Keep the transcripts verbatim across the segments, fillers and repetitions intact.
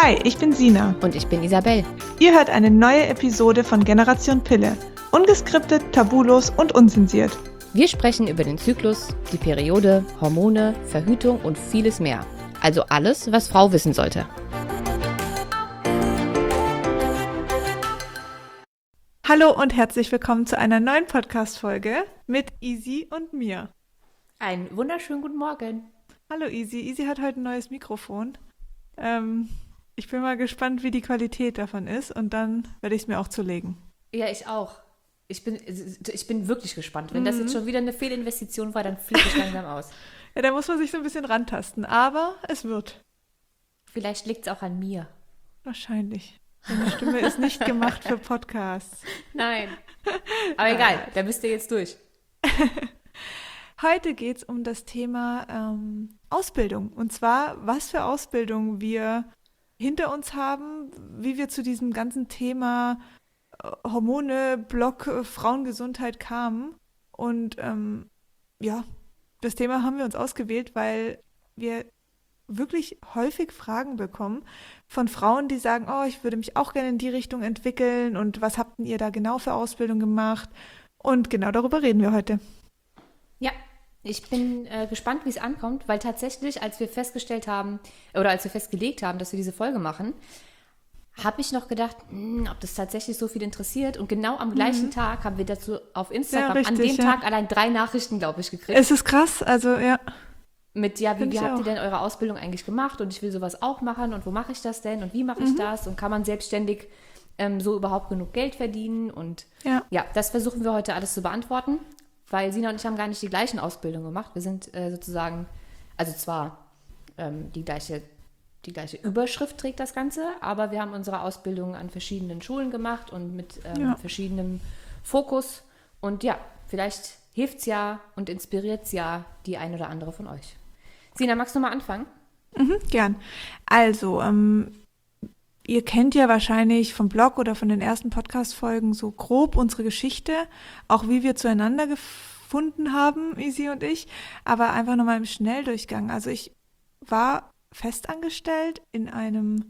Hi, ich bin Sina. Und ich bin Isabel. Ihr hört eine neue Episode von Generation Pille. Ungeskriptet, tabulos und unzensiert. Wir sprechen über den Zyklus, die Periode, Hormone, Verhütung und vieles mehr. Also alles, was Frau wissen sollte. Hallo und herzlich willkommen zu einer neuen Podcast-Folge mit Isi und mir. Einen wunderschönen guten Morgen. Hallo Isi. Isi hat heute ein neues Mikrofon. Ähm, ich bin mal gespannt, wie die Qualität davon ist und dann werde ich es mir auch zulegen. Ja, ich auch. Ich bin, ich bin wirklich gespannt. Wenn mhm. das jetzt schon wieder eine Fehlinvestition war, dann fliege ich langsam aus. Ja, da muss man sich so ein bisschen rantasten, aber es wird. Vielleicht liegt es auch an mir. Wahrscheinlich. Meine Stimme ist nicht gemacht für Podcasts. Nein. Aber egal, da bist du jetzt durch. Heute geht es um das Thema ähm, Ausbildung. Und zwar, was für Ausbildung wir hinter uns haben, wie wir zu diesem ganzen Thema äh, Hormone, Blog, äh, Frauengesundheit kamen. Und ähm, ja, das Thema haben wir uns ausgewählt, weil wir wirklich häufig Fragen bekommen von Frauen, die sagen, oh, ich würde mich auch gerne in die Richtung entwickeln und was habt denn ihr da genau für Ausbildung gemacht? Und genau darüber reden wir heute. Ja, ich bin äh, gespannt, wie es ankommt, weil tatsächlich, als wir festgestellt haben, oder als wir festgelegt haben, dass wir diese Folge machen, habe ich noch gedacht, mh, ob das tatsächlich so viel interessiert. Und genau am gleichen mhm. Tag haben wir dazu auf Instagram, ja, richtig, an dem ja. Tag allein drei Nachrichten, glaube ich, gekriegt. Es ist krass, also ja. Mit, ja, wie, wie habt ihr denn eure Ausbildung eigentlich gemacht? Und ich will sowas auch machen. Und wo mache ich das denn? Und wie mache ich mhm. das? Und kann man selbstständig ähm, so überhaupt genug Geld verdienen? Und ja. ja, das versuchen wir heute alles zu beantworten. Weil Sina und ich haben gar nicht die gleichen Ausbildungen gemacht. Wir sind äh, sozusagen, also zwar ähm, die gleiche, die gleiche Überschrift trägt das Ganze, aber wir haben unsere Ausbildung an verschiedenen Schulen gemacht und mit ähm, ja. verschiedenem Fokus. Und ja, vielleicht hilft es ja und inspiriert es ja die ein oder andere von euch. Sina, magst du mal anfangen? Mhm, gern. Also, ähm, ihr kennt ja wahrscheinlich vom Blog oder von den ersten Podcast-Folgen so grob unsere Geschichte, auch wie wir zueinander gefunden haben, Isi und ich, aber einfach nochmal im Schnelldurchgang. Also ich war festangestellt in einem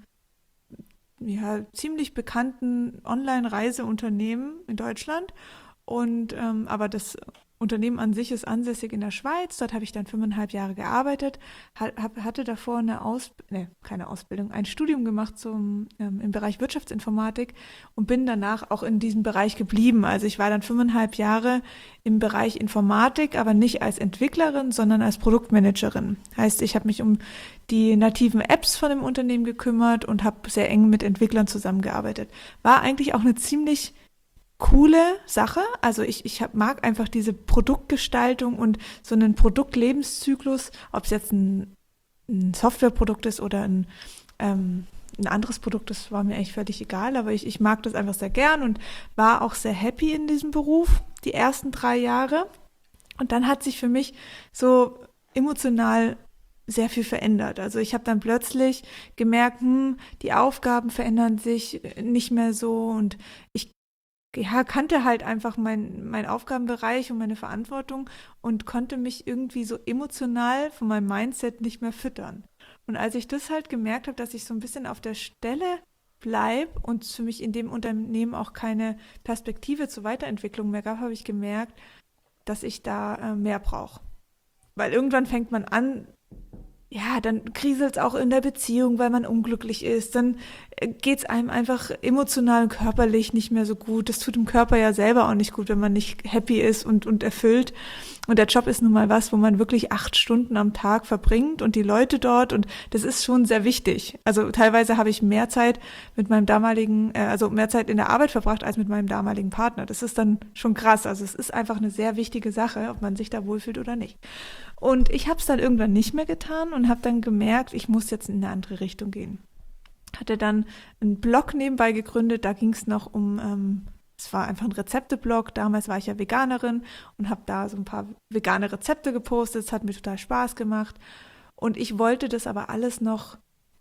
ja, ziemlich bekannten Online-Reiseunternehmen in Deutschland und ähm, aber das Unternehmen an sich ist ansässig in der Schweiz. Dort habe ich dann fünfeinhalb Jahre gearbeitet, hab, hatte davor eine Aus, ne, keine Ausbildung, ein Studium gemacht zum, ähm, im Bereich Wirtschaftsinformatik und bin danach auch in diesem Bereich geblieben. Also ich war dann fünfeinhalb Jahre im Bereich Informatik, aber nicht als Entwicklerin, sondern als Produktmanagerin. Heißt, ich habe mich um die nativen Apps von dem Unternehmen gekümmert und habe sehr eng mit Entwicklern zusammengearbeitet. War eigentlich auch eine ziemlich coole Sache, also ich, ich hab, mag einfach diese Produktgestaltung und so einen Produktlebenszyklus, ob es jetzt ein, ein Softwareprodukt ist oder ein, ähm, ein anderes Produkt, das war mir eigentlich völlig egal, aber ich, ich mag das einfach sehr gern und war auch sehr happy in diesem Beruf, die ersten drei Jahre. Und dann hat sich für mich so emotional sehr viel verändert. Also ich habe dann plötzlich gemerkt, hm, die Aufgaben verändern sich nicht mehr so und ich ja, kannte halt einfach mein, mein Aufgabenbereich und meine Verantwortung und konnte mich irgendwie so emotional von meinem Mindset nicht mehr füttern. Und als ich das halt gemerkt habe, dass ich so ein bisschen auf der Stelle bleibe und es für mich in dem Unternehmen auch keine Perspektive zur Weiterentwicklung mehr gab, habe ich gemerkt, dass ich da äh, mehr brauche. Weil irgendwann fängt man an, ja, dann kriselt es auch in der Beziehung, weil man unglücklich ist. Dann geht es einem einfach emotional und körperlich nicht mehr so gut. Das tut dem Körper ja selber auch nicht gut, wenn man nicht happy ist und, und erfüllt. Und der Job ist nun mal was, wo man wirklich acht Stunden am Tag verbringt und die Leute dort. Und das ist schon sehr wichtig. Also teilweise habe ich mehr Zeit mit meinem damaligen, äh, also mehr Zeit in der Arbeit verbracht als mit meinem damaligen Partner. Das ist dann schon krass. Also es ist einfach eine sehr wichtige Sache, ob man sich da wohlfühlt oder nicht. Und ich habe es dann irgendwann nicht mehr getan und habe dann gemerkt, ich muss jetzt in eine andere Richtung gehen. Hatte dann einen Blog nebenbei gegründet, da ging es noch um, ähm, es war einfach ein Rezepteblog, damals war ich ja Veganerin und habe da so ein paar vegane Rezepte gepostet, es hat mir total Spaß gemacht und ich wollte das aber alles noch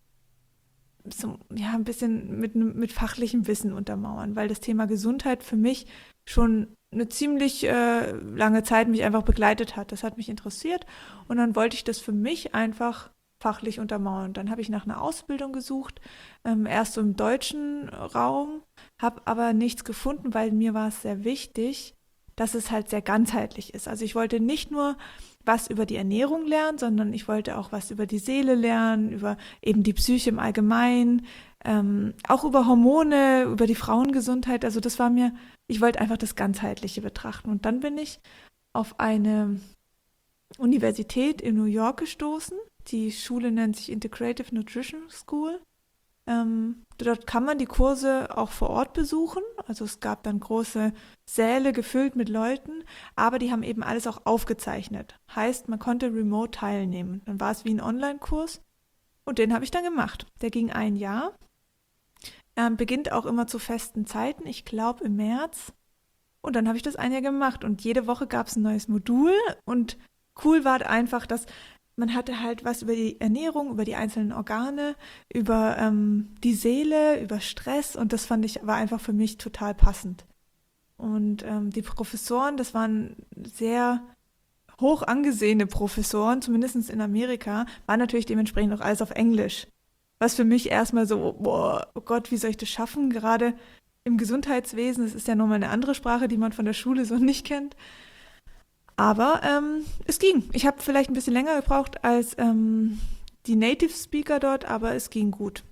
so, ja, ein bisschen mit, mit fachlichem Wissen untermauern, weil das Thema Gesundheit für mich schon eine ziemlich äh, lange Zeit mich einfach begleitet hat. Das hat mich interessiert und dann wollte ich das für mich einfach fachlich untermauern. Dann habe ich nach einer Ausbildung gesucht, ähm, erst so im deutschen Raum, habe aber nichts gefunden, weil mir war es sehr wichtig, dass es halt sehr ganzheitlich ist. Also ich wollte nicht nur was über die Ernährung lernen, sondern ich wollte auch was über die Seele lernen, über eben die Psyche im Allgemeinen, ähm, auch über Hormone, über die Frauengesundheit. Also das war mir, ich wollte einfach das Ganzheitliche betrachten. Und dann bin ich auf eine Universität in New York gestoßen. Die Schule nennt sich Integrative Nutrition School. Ähm, dort kann man die Kurse auch vor Ort besuchen. Also es gab dann große Säle gefüllt mit Leuten, aber die haben eben alles auch aufgezeichnet. Heißt, man konnte remote teilnehmen. Dann war es wie ein Online-Kurs und den habe ich dann gemacht. Der ging ein Jahr. Ähm, beginnt auch immer zu festen Zeiten, ich glaube im März. Und dann habe ich das ein Jahr gemacht und jede Woche gab es ein neues Modul und cool war einfach, dass man hatte halt was über die Ernährung, über die einzelnen Organe, über ähm, die Seele, über Stress und das fand ich, war einfach für mich total passend. Und ähm, die Professoren, das waren sehr hoch angesehene Professoren, zumindest in Amerika, waren natürlich dementsprechend auch alles auf Englisch. Was für mich erstmal so, boah, oh Gott, wie soll ich das schaffen? Gerade im Gesundheitswesen, das ist ja nochmal eine andere Sprache, die man von der Schule so nicht kennt. Aber ähm, es ging. Ich habe vielleicht ein bisschen länger gebraucht als ähm, die Native Speaker dort, aber es ging gut.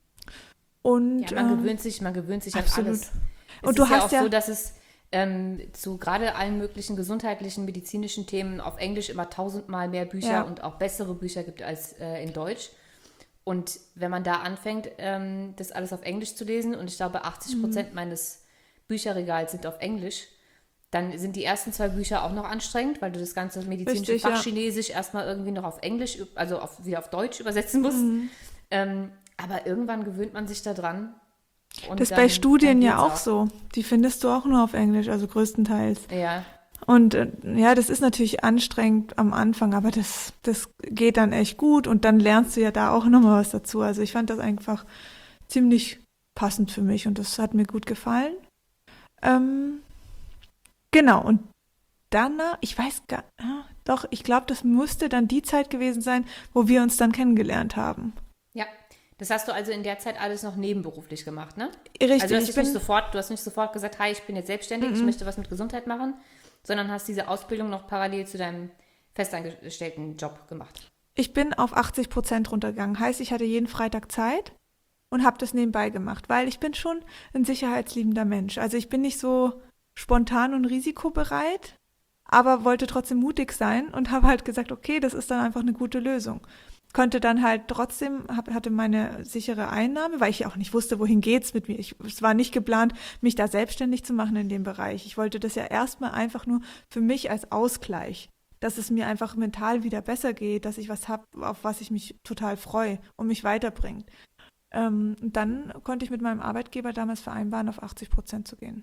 Und, ja, man ähm, gewöhnt sich, man gewöhnt sich absolut. an alles. Es Und du ist ja hast auch ja so, dass es ähm, zu gerade allen möglichen gesundheitlichen, medizinischen Themen auf Englisch immer tausendmal mehr Bücher ja. und auch bessere Bücher gibt als äh, in Deutsch. Und wenn man da anfängt, ähm, das alles auf Englisch zu lesen, und ich glaube, achtzig Prozent mhm. meines Bücherregals sind auf Englisch, dann sind die ersten zwei Bücher auch noch anstrengend, weil du das ganze medizinische Richtig, Fachchinesisch ja. erstmal irgendwie noch auf Englisch, also auf, wieder auf Deutsch übersetzen musst. Mhm. Ähm, aber irgendwann gewöhnt man sich da dran. Und das ist bei Studien ja auch, auch so. Die findest du auch nur auf Englisch, also größtenteils. Ja. Und äh, ja, das ist natürlich anstrengend am Anfang, aber das, das geht dann echt gut und dann lernst du ja da auch nochmal was dazu. Also ich fand das einfach ziemlich passend für mich und das hat mir gut gefallen. Ähm, genau, und danach, ich weiß gar ja, doch, ich glaube, das musste dann die Zeit gewesen sein, wo wir uns dann kennengelernt haben. Ja, das hast du also in der Zeit alles noch nebenberuflich gemacht, ne? Richtig. Also du hast, ich bin, nicht, sofort, du hast nicht sofort gesagt, hi, ich bin jetzt selbstständig, mm-mm. ich möchte was mit Gesundheit machen, sondern hast diese Ausbildung noch parallel zu deinem festangestellten Job gemacht. Ich bin auf achtzig Prozent runtergegangen. Heißt, ich hatte jeden Freitag Zeit und habe das nebenbei gemacht, weil ich bin schon ein sicherheitsliebender Mensch. Also ich bin nicht so spontan und risikobereit, aber wollte trotzdem mutig sein und habe halt gesagt, okay, das ist dann einfach eine gute Lösung. Konnte dann halt trotzdem, hab, hatte meine sichere Einnahme, weil ich ja auch nicht wusste, wohin geht's mit mir. Ich, es war nicht geplant, mich da selbstständig zu machen in dem Bereich. Ich wollte das ja erstmal einfach nur für mich als Ausgleich, dass es mir einfach mental wieder besser geht, dass ich was habe, auf was ich mich total freue und mich weiterbringt. Ähm, und dann konnte ich mit meinem Arbeitgeber damals vereinbaren, auf achtzig Prozent zu gehen.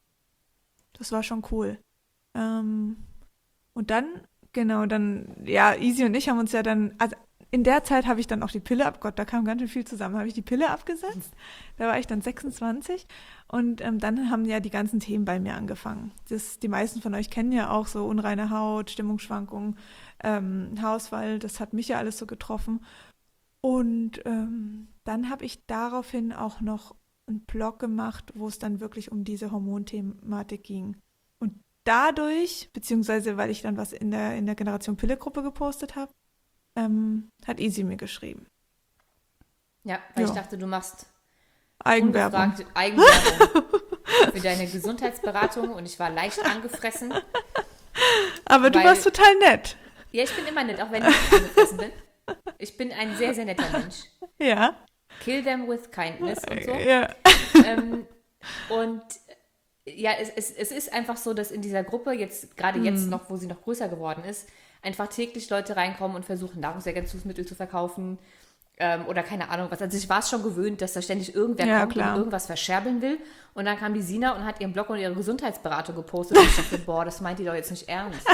Das war schon cool. Ähm, und dann, genau, dann, ja, Easy und ich haben uns ja dann, also in der Zeit habe ich dann auch die Pille ab, Gott, da kam ganz schön viel zusammen, habe ich die Pille abgesetzt, da war ich dann sechsundzwanzig und ähm, dann haben ja die ganzen Themen bei mir angefangen. Das, die meisten von euch kennen ja auch so unreine Haut, Stimmungsschwankungen, ähm, Haarausfall, das hat mich ja alles so getroffen. Und ähm, dann habe ich daraufhin auch noch einen Blog gemacht, wo es dann wirklich um diese Hormonthematik ging. Und dadurch, beziehungsweise weil ich dann was in der, in der Generation Pille-Gruppe gepostet habe, Ähm, hat Easy mir geschrieben. Ja, weil ja. ich dachte, du machst Eigenwerbung, Eigenwerbung für deine Gesundheitsberatung und ich war leicht angefressen. Aber du weil, warst total nett. Ja, ich bin immer nett, auch wenn ich angefressen bin. Ich bin ein sehr, sehr netter Mensch. Ja. Kill them with kindness und so. Ja. Ähm, und ja, es, es, es ist einfach so, dass in dieser Gruppe, jetzt gerade hm. jetzt noch, wo sie noch größer geworden ist, einfach täglich Leute reinkommen und versuchen, Nahrungsergänzungsmittel zu verkaufen ähm, oder keine Ahnung was. Also ich war es schon gewöhnt, dass da ständig irgendwer ja, kommt klar. und irgendwas verscherbeln will. Und dann kam die Sina und hat ihren Blog und ihre Gesundheitsberatung gepostet. Und ich dachte, boah, das meint die doch jetzt nicht ernst.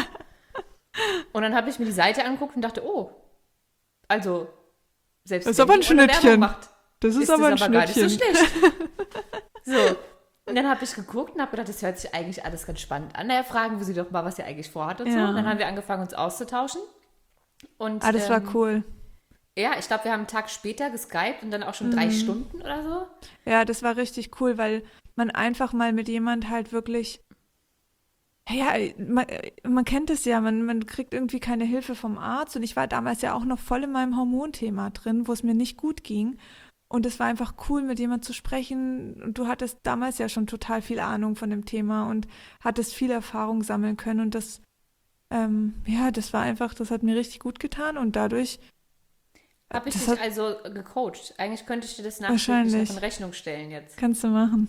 Und dann habe ich mir die Seite angeguckt und dachte, oh, also selbst das ist aber ein Schnittchen. Macht, das ist, ist aber das ein aber Schnittchen. gar nicht so schlecht. So. Und dann habe ich geguckt und habe gedacht, das hört sich eigentlich alles ganz spannend an. Naja, fragen wir sie doch mal, was sie eigentlich vorhat und ja. so. Und dann haben wir angefangen, uns auszutauschen. Und, ah, das ähm, war cool. Ja, ich glaube, wir haben einen Tag später geskypt und dann auch schon mhm. drei Stunden oder so. Ja, das war richtig cool, weil man einfach mal mit jemand halt wirklich, ja, man, man kennt es ja, man, man kriegt irgendwie keine Hilfe vom Arzt und ich war damals ja auch noch voll in meinem Hormonthema drin, wo es mir nicht gut ging und es war einfach cool, mit jemand zu sprechen und du hattest damals ja schon total viel Ahnung von dem Thema und hattest viel Erfahrung sammeln können und das, ähm, ja, das war einfach, das hat mir richtig gut getan und dadurch Habe ich das dich hat, also gecoacht? Eigentlich könnte ich dir das nachträglich noch in Rechnung stellen jetzt. Kannst du machen.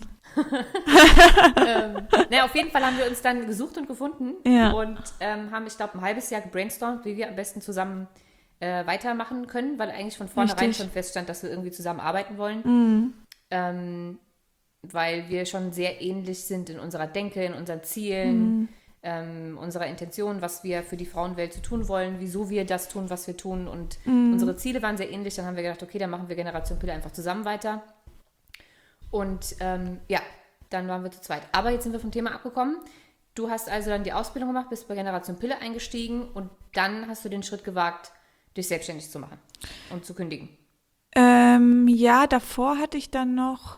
ähm, na, auf jeden Fall haben wir uns dann gesucht und gefunden ja. und ähm, haben, ich glaube, ein halbes Jahr gebrainstormt, wie wir am besten zusammen äh, weitermachen können, weil eigentlich von vornherein Richtig. schon feststand, dass wir irgendwie zusammen arbeiten wollen. Mhm. Ähm, weil wir schon sehr ähnlich sind in unserer Denke, in unseren Zielen. Mhm. Ähm, unserer Intention, was wir für die Frauenwelt zu tun wollen, wieso wir das tun, was wir tun und mm. unsere Ziele waren sehr ähnlich, dann haben wir gedacht, okay, dann machen wir Generation Pille einfach zusammen weiter und ähm, ja, dann waren wir zu zweit. Aber jetzt sind wir vom Thema abgekommen. Du hast also dann die Ausbildung gemacht, bist bei Generation Pille eingestiegen und dann hast du den Schritt gewagt, dich selbstständig zu machen und zu kündigen. Ähm, ja, davor hatte ich dann noch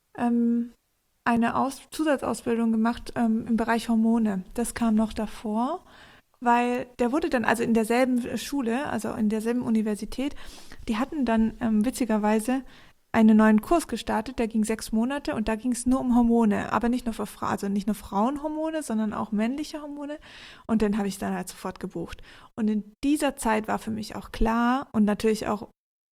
ähm, eine Aus- Zusatzausbildung gemacht ähm, im Bereich Hormone. Das kam noch davor, weil der wurde dann, also in derselben Schule, also in derselben Universität, die hatten dann ähm, witzigerweise einen neuen Kurs gestartet, der ging sechs Monate und da ging es nur um Hormone, aber nicht nur für Frauen, also nicht nur Frauenhormone, sondern auch männliche Hormone und den habe ich dann halt sofort gebucht. Und in dieser Zeit war für mich auch klar und natürlich auch,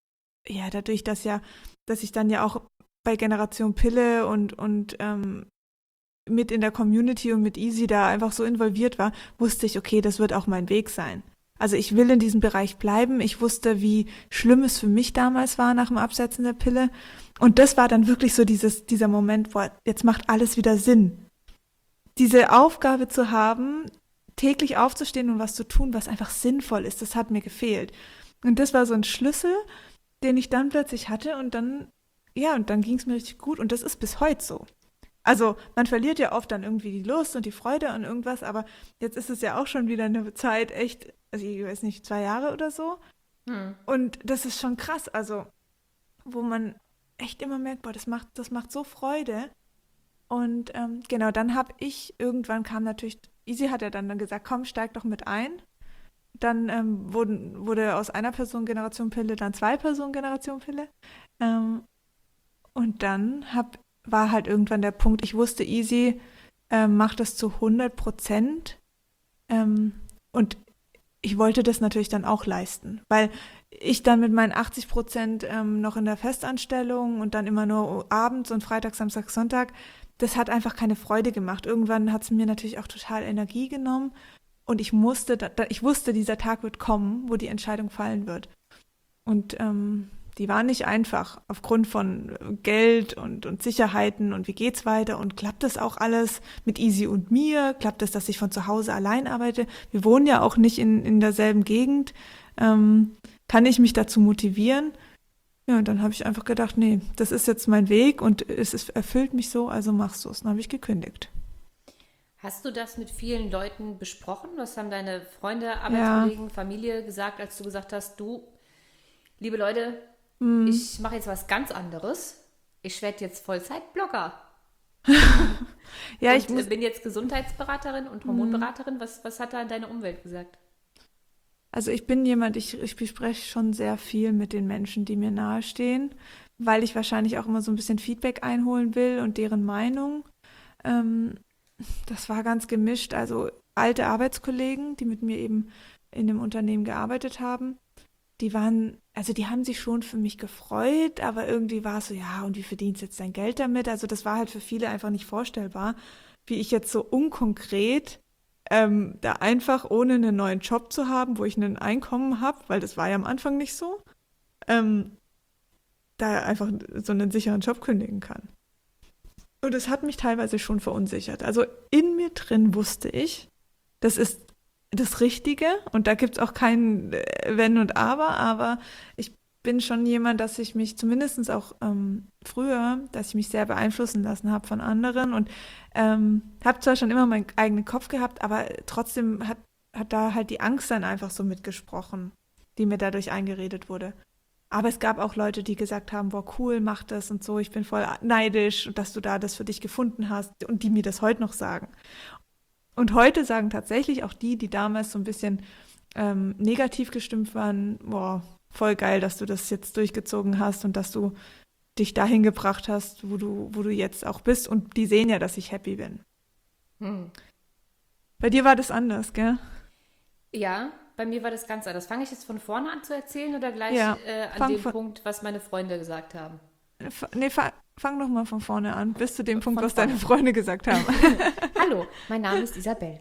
ja, dadurch, dass ja, dass ich dann ja auch bei Generation Pille und, und ähm, mit in der Community und mit Easy da einfach so involviert war, wusste ich, okay, das wird auch mein Weg sein. Also ich will in diesem Bereich bleiben. Ich wusste, wie schlimm es für mich damals war nach dem Absetzen der Pille. Und das war dann wirklich so dieses, dieser Moment, wo jetzt macht alles wieder Sinn. Diese Aufgabe zu haben, täglich aufzustehen und was zu tun, was einfach sinnvoll ist, das hat mir gefehlt. Und das war so ein Schlüssel, den ich dann plötzlich hatte und dann Ja, und dann ging es mir richtig gut und das ist bis heute so. Also man verliert ja oft dann irgendwie die Lust und die Freude an irgendwas, aber jetzt ist es ja auch schon wieder eine Zeit, echt, also ich weiß nicht, zwei Jahre oder so. Hm. Und das ist schon krass, also wo man echt immer merkt, boah, das macht, das macht so Freude. Und ähm, genau, dann habe ich, irgendwann kam natürlich, Easy hat ja dann, dann gesagt, komm, steig doch mit ein. Dann ähm, wurden, wurde aus einer Person Generation Pille dann zwei Personen Generation Pille. Ähm, Und dann hab, war halt irgendwann der Punkt, ich wusste, Easy ähm, macht das zu hundert Prozent. Ähm, und ich wollte das natürlich dann auch leisten, weil ich dann mit meinen achtzig Prozent ähm, noch in der Festanstellung und dann immer nur abends und Freitag, Samstag, Sonntag, das hat einfach keine Freude gemacht. Irgendwann hat es mir natürlich auch total Energie genommen und ich musste, da, ich wusste, dieser Tag wird kommen, wo die Entscheidung fallen wird. Und ähm, die war nicht einfach aufgrund von Geld und, und Sicherheiten und wie geht's weiter und klappt das auch alles mit Easy und mir? Klappt es, dass ich von zu Hause allein arbeite? Wir wohnen ja auch nicht in, in derselben Gegend. Ähm, kann ich mich dazu motivieren? Ja, und dann habe ich einfach gedacht, nee, das ist jetzt mein Weg und es ist, erfüllt mich so, also machst du es. Dann habe ich gekündigt. Hast du das mit vielen Leuten besprochen? Was haben deine Freunde, Arbeitskollegen, ja. Familie gesagt, als du gesagt hast, du, liebe Leute, hm. ich mache jetzt was ganz anderes. Ich werde jetzt Vollzeit-Blogger. ja, und ich muss, bin jetzt Gesundheitsberaterin und Hormonberaterin. Was, was hat da deine Umwelt gesagt? Also ich bin jemand, ich, ich bespreche schon sehr viel mit den Menschen, die mir nahestehen, weil ich wahrscheinlich auch immer so ein bisschen Feedback einholen will und deren Meinung. Ähm, das war ganz gemischt. Also alte Arbeitskollegen, die mit mir eben in dem Unternehmen gearbeitet haben, die waren, also die haben sich schon für mich gefreut, aber irgendwie war es so, ja, und wie verdienst du jetzt dein Geld damit? Also das war halt für viele einfach nicht vorstellbar, wie ich jetzt so unkonkret ähm, da einfach ohne einen neuen Job zu haben, wo ich ein Einkommen habe, weil das war ja am Anfang nicht so, ähm, da einfach so einen sicheren Job kündigen kann. Und das hat mich teilweise schon verunsichert. Also in mir drin wusste ich, das ist das Richtige und da gibt es auch kein Wenn und Aber, aber ich bin schon jemand, dass ich mich zumindest auch ähm, früher, dass ich mich sehr beeinflussen lassen habe von anderen und ähm, habe zwar schon immer meinen eigenen Kopf gehabt, aber trotzdem hat, hat da halt die Angst dann einfach so mitgesprochen, die mir dadurch eingeredet wurde. Aber es gab auch Leute, die gesagt haben, boah, cool, mach das und so, ich bin voll neidisch, dass du da das für dich gefunden hast und die mir das heute noch sagen. Und heute sagen tatsächlich auch die, die damals so ein bisschen ähm, negativ gestimmt waren, boah, voll geil, dass du das jetzt durchgezogen hast und dass du dich dahin gebracht hast, wo du, wo du jetzt auch bist. Und die sehen ja, dass ich happy bin. Hm. Bei dir war das anders, gell? Ja, bei mir war das ganz anders. Fange ich jetzt von vorne an zu erzählen oder gleich ja, äh, an dem von, Punkt, was meine Freunde gesagt haben? F- nee, fa- fang doch mal von vorne an, bis zu dem Punkt, von was vorne. Deine Freunde gesagt haben. Hallo, mein Name ist Isabel.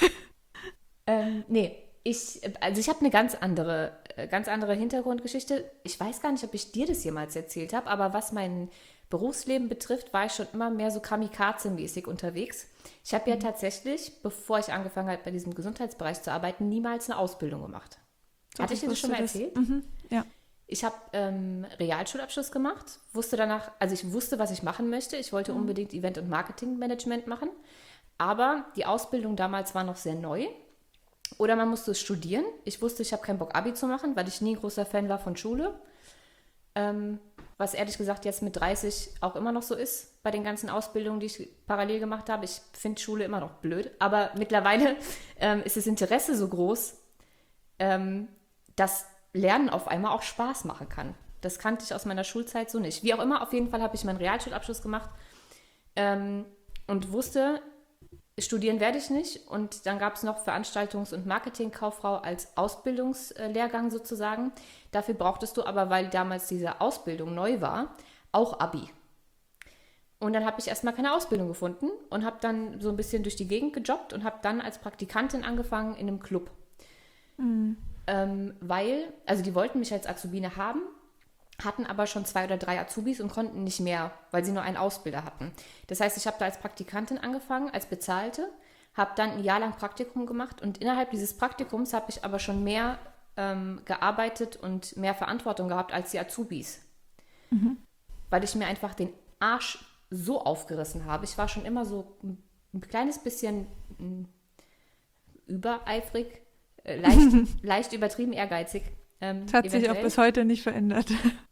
ähm, nee, ich, also ich habe eine ganz andere, ganz andere Hintergrundgeschichte. Ich weiß gar nicht, ob ich dir das jemals erzählt habe, aber was mein Berufsleben betrifft, war ich schon immer mehr so Kamikaze-mäßig unterwegs. Ich habe ja tatsächlich, bevor ich angefangen habe, bei diesem Gesundheitsbereich zu arbeiten, niemals eine Ausbildung gemacht. So, Hatte ich dir das schon mal das? erzählt? Mhm, ja. Ich habe ähm, Realschulabschluss gemacht, wusste danach, also ich wusste, was ich machen möchte. Ich wollte mhm. unbedingt Event- und Marketingmanagement machen, aber die Ausbildung damals war noch sehr neu. Oder man musste es studieren. Ich wusste, ich habe keinen Bock, Abi zu machen, weil ich nie ein großer Fan war von Schule. Ähm, was ehrlich gesagt jetzt mit dreißig auch immer noch so ist, bei den ganzen Ausbildungen, die ich parallel gemacht habe. Ich finde Schule immer noch blöd, aber mittlerweile ähm, ist das Interesse so groß, ähm, dass Lernen auf einmal auch Spaß machen kann. Das kannte ich aus meiner Schulzeit so nicht. Wie auch immer, auf jeden Fall habe ich meinen Realschulabschluss gemacht ähm, und wusste, studieren werde ich nicht. Und dann gab es noch Veranstaltungs- und Marketingkauffrau als Ausbildungslehrgang sozusagen. Dafür brauchtest du aber, weil damals diese Ausbildung neu war, auch Abi. Und dann habe ich erstmal keine Ausbildung gefunden und habe dann so ein bisschen durch die Gegend gejobbt und habe dann als Praktikantin angefangen in einem Club. Mhm. Ähm, weil, also die wollten mich als Azubine haben, hatten aber schon zwei oder drei Azubis und konnten nicht mehr, weil sie nur einen Ausbilder hatten. Das heißt, ich habe da als Praktikantin angefangen, als Bezahlte, habe dann ein Jahr lang Praktikum gemacht und innerhalb dieses Praktikums habe ich aber schon mehr ähm, gearbeitet und mehr Verantwortung gehabt als die Azubis. Mhm. Weil ich mir einfach den Arsch so aufgerissen habe. Ich war schon immer so ein, ein kleines bisschen m, übereifrig, äh, leicht, leicht übertrieben ehrgeizig. Ähm, das hat eventuell. sich auch bis heute nicht verändert.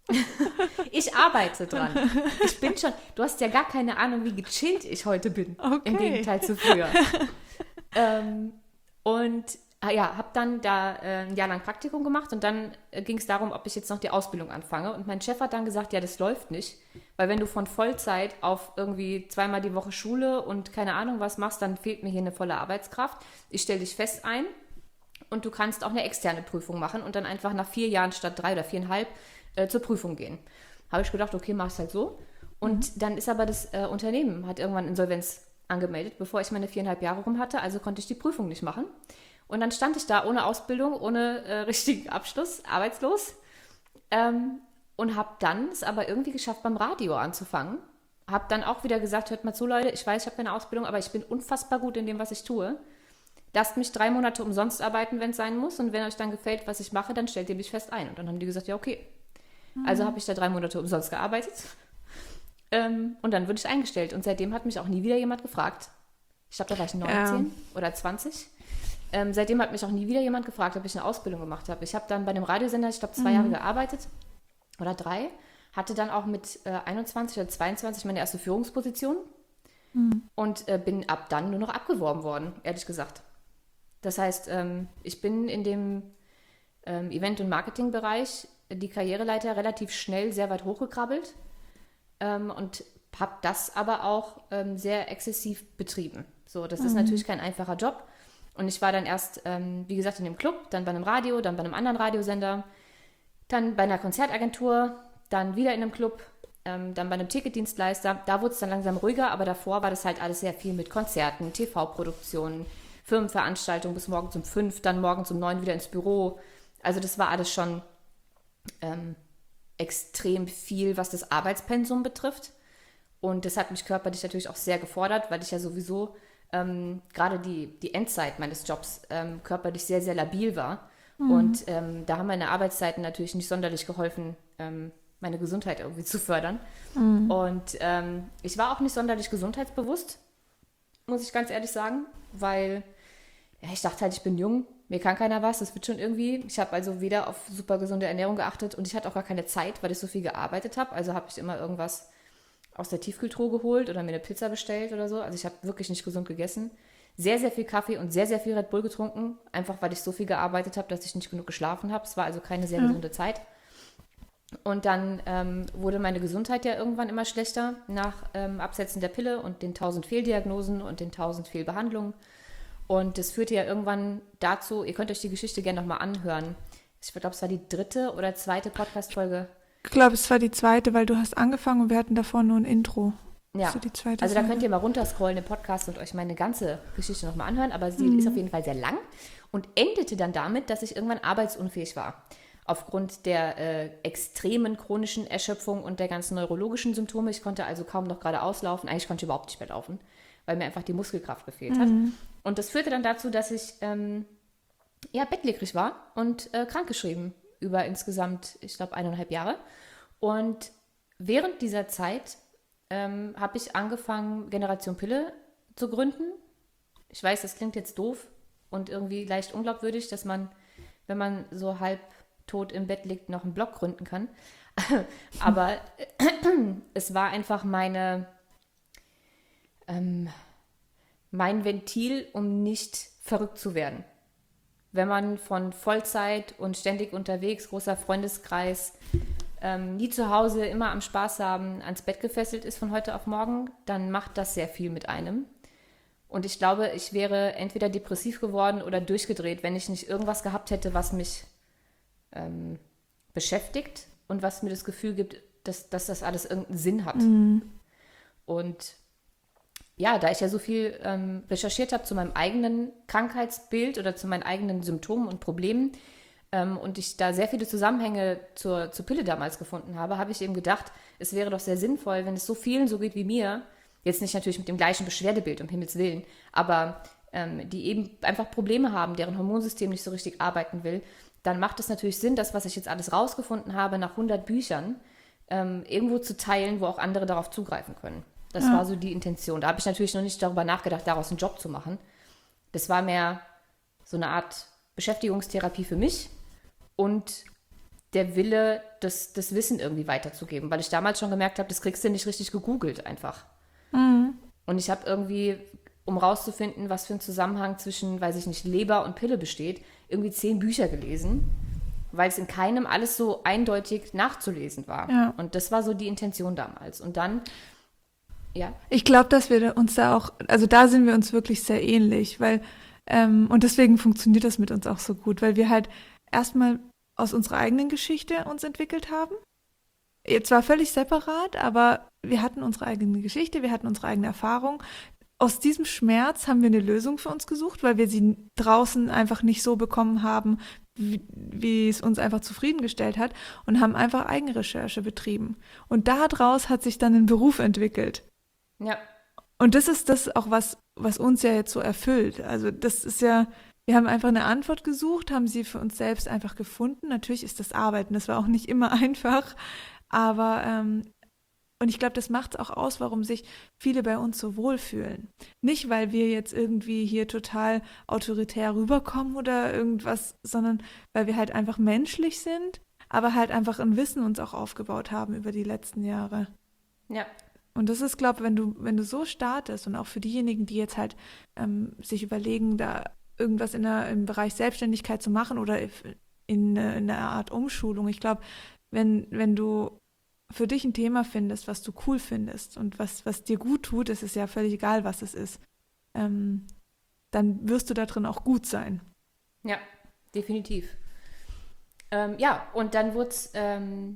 Ich arbeite dran. Ich bin schon, du hast ja gar keine Ahnung, wie gechillt ich heute bin. Okay. Im Gegenteil zu früher. ähm, und ja, habe dann da äh, ein Jahr lang Praktikum gemacht und dann äh, ging es darum, ob ich jetzt noch die Ausbildung anfange. Und mein Chef hat dann gesagt, ja, das läuft nicht. Weil wenn du von Vollzeit auf irgendwie zweimal die Woche Schule und keine Ahnung was machst, dann fehlt mir hier eine volle Arbeitskraft. Ich stelle dich fest ein. Und du kannst auch eine externe Prüfung machen und dann einfach nach vier Jahren statt drei oder viereinhalb äh, zur Prüfung gehen. Habe ich gedacht, okay, mach es halt so. Und mhm. dann ist aber das äh, Unternehmen, hat irgendwann Insolvenz angemeldet, bevor ich meine viereinhalb Jahre rum hatte. Also konnte ich die Prüfung nicht machen. Und dann stand ich da ohne Ausbildung, ohne äh, richtigen Abschluss, arbeitslos. Ähm, und habe dann es aber irgendwie geschafft, beim Radio anzufangen. Habe dann auch wieder gesagt, hört mal zu, Leute, ich weiß, ich habe keine Ausbildung, aber ich bin unfassbar gut in dem, was ich tue. Lasst mich drei Monate umsonst arbeiten, wenn es sein muss. Und wenn euch dann gefällt, was ich mache, dann stellt ihr mich fest ein. Und dann haben die gesagt, ja, okay. Mhm. Also habe ich da drei Monate umsonst gearbeitet. Ähm, und dann wurde ich eingestellt. Und seitdem hat mich auch nie wieder jemand gefragt. Ich glaube, da war ich neunzehn ja. oder zwanzig. Ähm, seitdem hat mich auch nie wieder jemand gefragt, ob ich eine Ausbildung gemacht habe. Ich habe dann bei einem Radiosender, ich glaube, zwei mhm. Jahre gearbeitet. Oder drei. Hatte dann auch mit äh, einundzwanzig oder zweiundzwanzig meine erste Führungsposition. Mhm. Und äh, bin ab dann nur noch abgeworben worden, ehrlich gesagt. Das heißt, ähm, ich bin in dem ähm, Event- und Marketingbereich die Karriereleiter relativ schnell sehr weit hochgekrabbelt ähm, und habe das aber auch ähm, sehr exzessiv betrieben. So, das mhm. ist natürlich kein einfacher Job. Und ich war dann erst, ähm, wie gesagt, in dem Club, dann bei einem Radio, dann bei einem anderen Radiosender, dann bei einer Konzertagentur, dann wieder in einem Club, ähm, dann bei einem Ticketdienstleister. Da wurde es dann langsam ruhiger, aber davor war das halt alles sehr viel mit Konzerten, T V-Produktionen, Firmenveranstaltungen bis morgens um fünf, dann morgens um neun wieder ins Büro. Also das war alles schon ähm, extrem viel, was das Arbeitspensum betrifft. Und das hat mich körperlich natürlich auch sehr gefordert, weil ich ja sowieso ähm, gerade die, die Endzeit meines Jobs ähm, körperlich sehr, sehr labil war. Mhm. Und ähm, da haben meine Arbeitszeiten natürlich nicht sonderlich geholfen, ähm, meine Gesundheit irgendwie zu fördern. Mhm. Und ähm, ich war auch nicht sonderlich gesundheitsbewusst, muss ich ganz ehrlich sagen, weil ja, ich dachte halt, ich bin jung mir kann keiner was, das wird schon irgendwie. Ich habe also weder auf super gesunde Ernährung geachtet und ich hatte auch gar keine Zeit, weil ich so viel gearbeitet habe. Also habe ich immer irgendwas aus der Tiefkühltruhe geholt oder mir eine Pizza bestellt oder so. Also ich habe wirklich nicht gesund gegessen. Sehr, sehr viel Kaffee und sehr, sehr viel Red Bull getrunken. Einfach, weil ich so viel gearbeitet habe, dass ich nicht genug geschlafen habe. Es war also keine sehr ja. gesunde Zeit. Und dann ähm, wurde meine Gesundheit ja irgendwann immer schlechter nach ähm, Absetzen der Pille und den tausend Fehldiagnosen und den tausend Fehlbehandlungen. Und das führte ja irgendwann dazu, ihr könnt euch die Geschichte gerne nochmal anhören. Ich glaube, es war die dritte oder zweite Podcast-Folge. Ich glaube, es war die zweite, weil du hast angefangen und wir hatten davor nur ein Intro. Ja, also, die zweite also da Folge. könnt ihr mal runterscrollen im Podcast und euch meine ganze Geschichte nochmal anhören. Aber sie mhm. ist auf jeden Fall sehr lang und endete dann damit, dass ich irgendwann arbeitsunfähig war. Aufgrund der äh, extremen chronischen Erschöpfung und der ganzen neurologischen Symptome. Ich konnte also kaum noch geradeaus laufen. Eigentlich konnte ich überhaupt nicht mehr laufen, weil mir einfach die Muskelkraft gefehlt hat. Mhm. Und das führte dann dazu, dass ich ähm, ja, bettlägerig war und äh, krankgeschrieben über insgesamt, ich glaube, eineinhalb Jahre. Und während dieser Zeit ähm, habe ich angefangen, Generation Pille zu gründen. Ich weiß, das klingt jetzt doof und irgendwie leicht unglaubwürdig, dass man, wenn man so halb tot im Bett liegt, noch einen Blog gründen kann. Aber es war einfach meine, ähm, mein Ventil, um nicht verrückt zu werden. Wenn man von Vollzeit und ständig unterwegs, großer Freundeskreis, ähm, nie zu Hause, immer am Spaß haben, ans Bett gefesselt ist von heute auf morgen, dann macht das sehr viel mit einem. Und ich glaube, ich wäre entweder depressiv geworden oder durchgedreht, wenn ich nicht irgendwas gehabt hätte, was mich ähm, beschäftigt und was mir das Gefühl gibt, dass, dass das alles irgendeinen Sinn hat. Mhm. Und ja, da ich ja so viel ähm, recherchiert habe zu meinem eigenen Krankheitsbild oder zu meinen eigenen Symptomen und Problemen ähm, und ich da sehr viele Zusammenhänge zur, zur Pille damals gefunden habe, habe ich eben gedacht, es wäre doch sehr sinnvoll, wenn es so vielen so geht wie mir, jetzt nicht natürlich mit dem gleichen Beschwerdebild, um Himmels Willen, aber ähm, die eben einfach Probleme haben, deren Hormonsystem nicht so richtig arbeiten will, dann macht es natürlich Sinn, das, was ich jetzt alles rausgefunden habe, nach hundert Büchern ähm, irgendwo zu teilen, wo auch andere darauf zugreifen können. Das ja. war so die Intention. Da habe ich natürlich noch nicht darüber nachgedacht, daraus einen Job zu machen. Das war mehr so eine Art Beschäftigungstherapie für mich und der Wille, das, das Wissen irgendwie weiterzugeben, weil ich damals schon gemerkt habe, das kriegst du nicht richtig gegoogelt einfach. Mhm. Und ich habe irgendwie, um rauszufinden, was für ein Zusammenhang zwischen, weiß ich nicht, Leber und Pille besteht, irgendwie zehn Bücher gelesen, weil es in keinem alles so eindeutig nachzulesen war. Ja. Und das war so die Intention damals. Und dann, ja. Ich glaube, dass wir uns da auch, also da sind wir uns wirklich sehr ähnlich, weil, ähm, und deswegen funktioniert das mit uns auch so gut, weil wir halt erstmal aus unserer eigenen Geschichte uns entwickelt haben. Zwar völlig separat, aber wir hatten unsere eigene Geschichte, wir hatten unsere eigene Erfahrung. Aus diesem Schmerz haben wir eine Lösung für uns gesucht, weil wir sie draußen einfach nicht so bekommen haben, wie, wie es uns einfach zufriedengestellt hat und haben einfach Eigenrecherche betrieben. Und daraus hat sich dann ein Beruf entwickelt. Ja. Und das ist das auch, was, was uns ja jetzt so erfüllt. Also das ist ja, wir haben einfach eine Antwort gesucht, haben sie für uns selbst einfach gefunden. Natürlich ist das Arbeiten, das war auch nicht immer einfach, aber ähm, und ich glaube, das macht es auch aus, warum sich viele bei uns so wohlfühlen. Nicht, weil wir jetzt irgendwie hier total autoritär rüberkommen oder irgendwas, sondern weil wir halt einfach menschlich sind, aber halt einfach ein Wissen uns auch aufgebaut haben über die letzten Jahre. Ja. Und das ist, glaube ich, wenn du, wenn du so startest und auch für diejenigen, die jetzt halt ähm, sich überlegen, da irgendwas in der, im Bereich Selbstständigkeit zu machen oder in, in einer Art Umschulung. Ich glaube, wenn, wenn du für dich ein Thema findest, was du cool findest und was, was dir gut tut, es ist ja völlig egal, was es ist, ähm, dann wirst du da drin auch gut sein. Ja, definitiv. Ähm, ja, und dann wurde es ähm,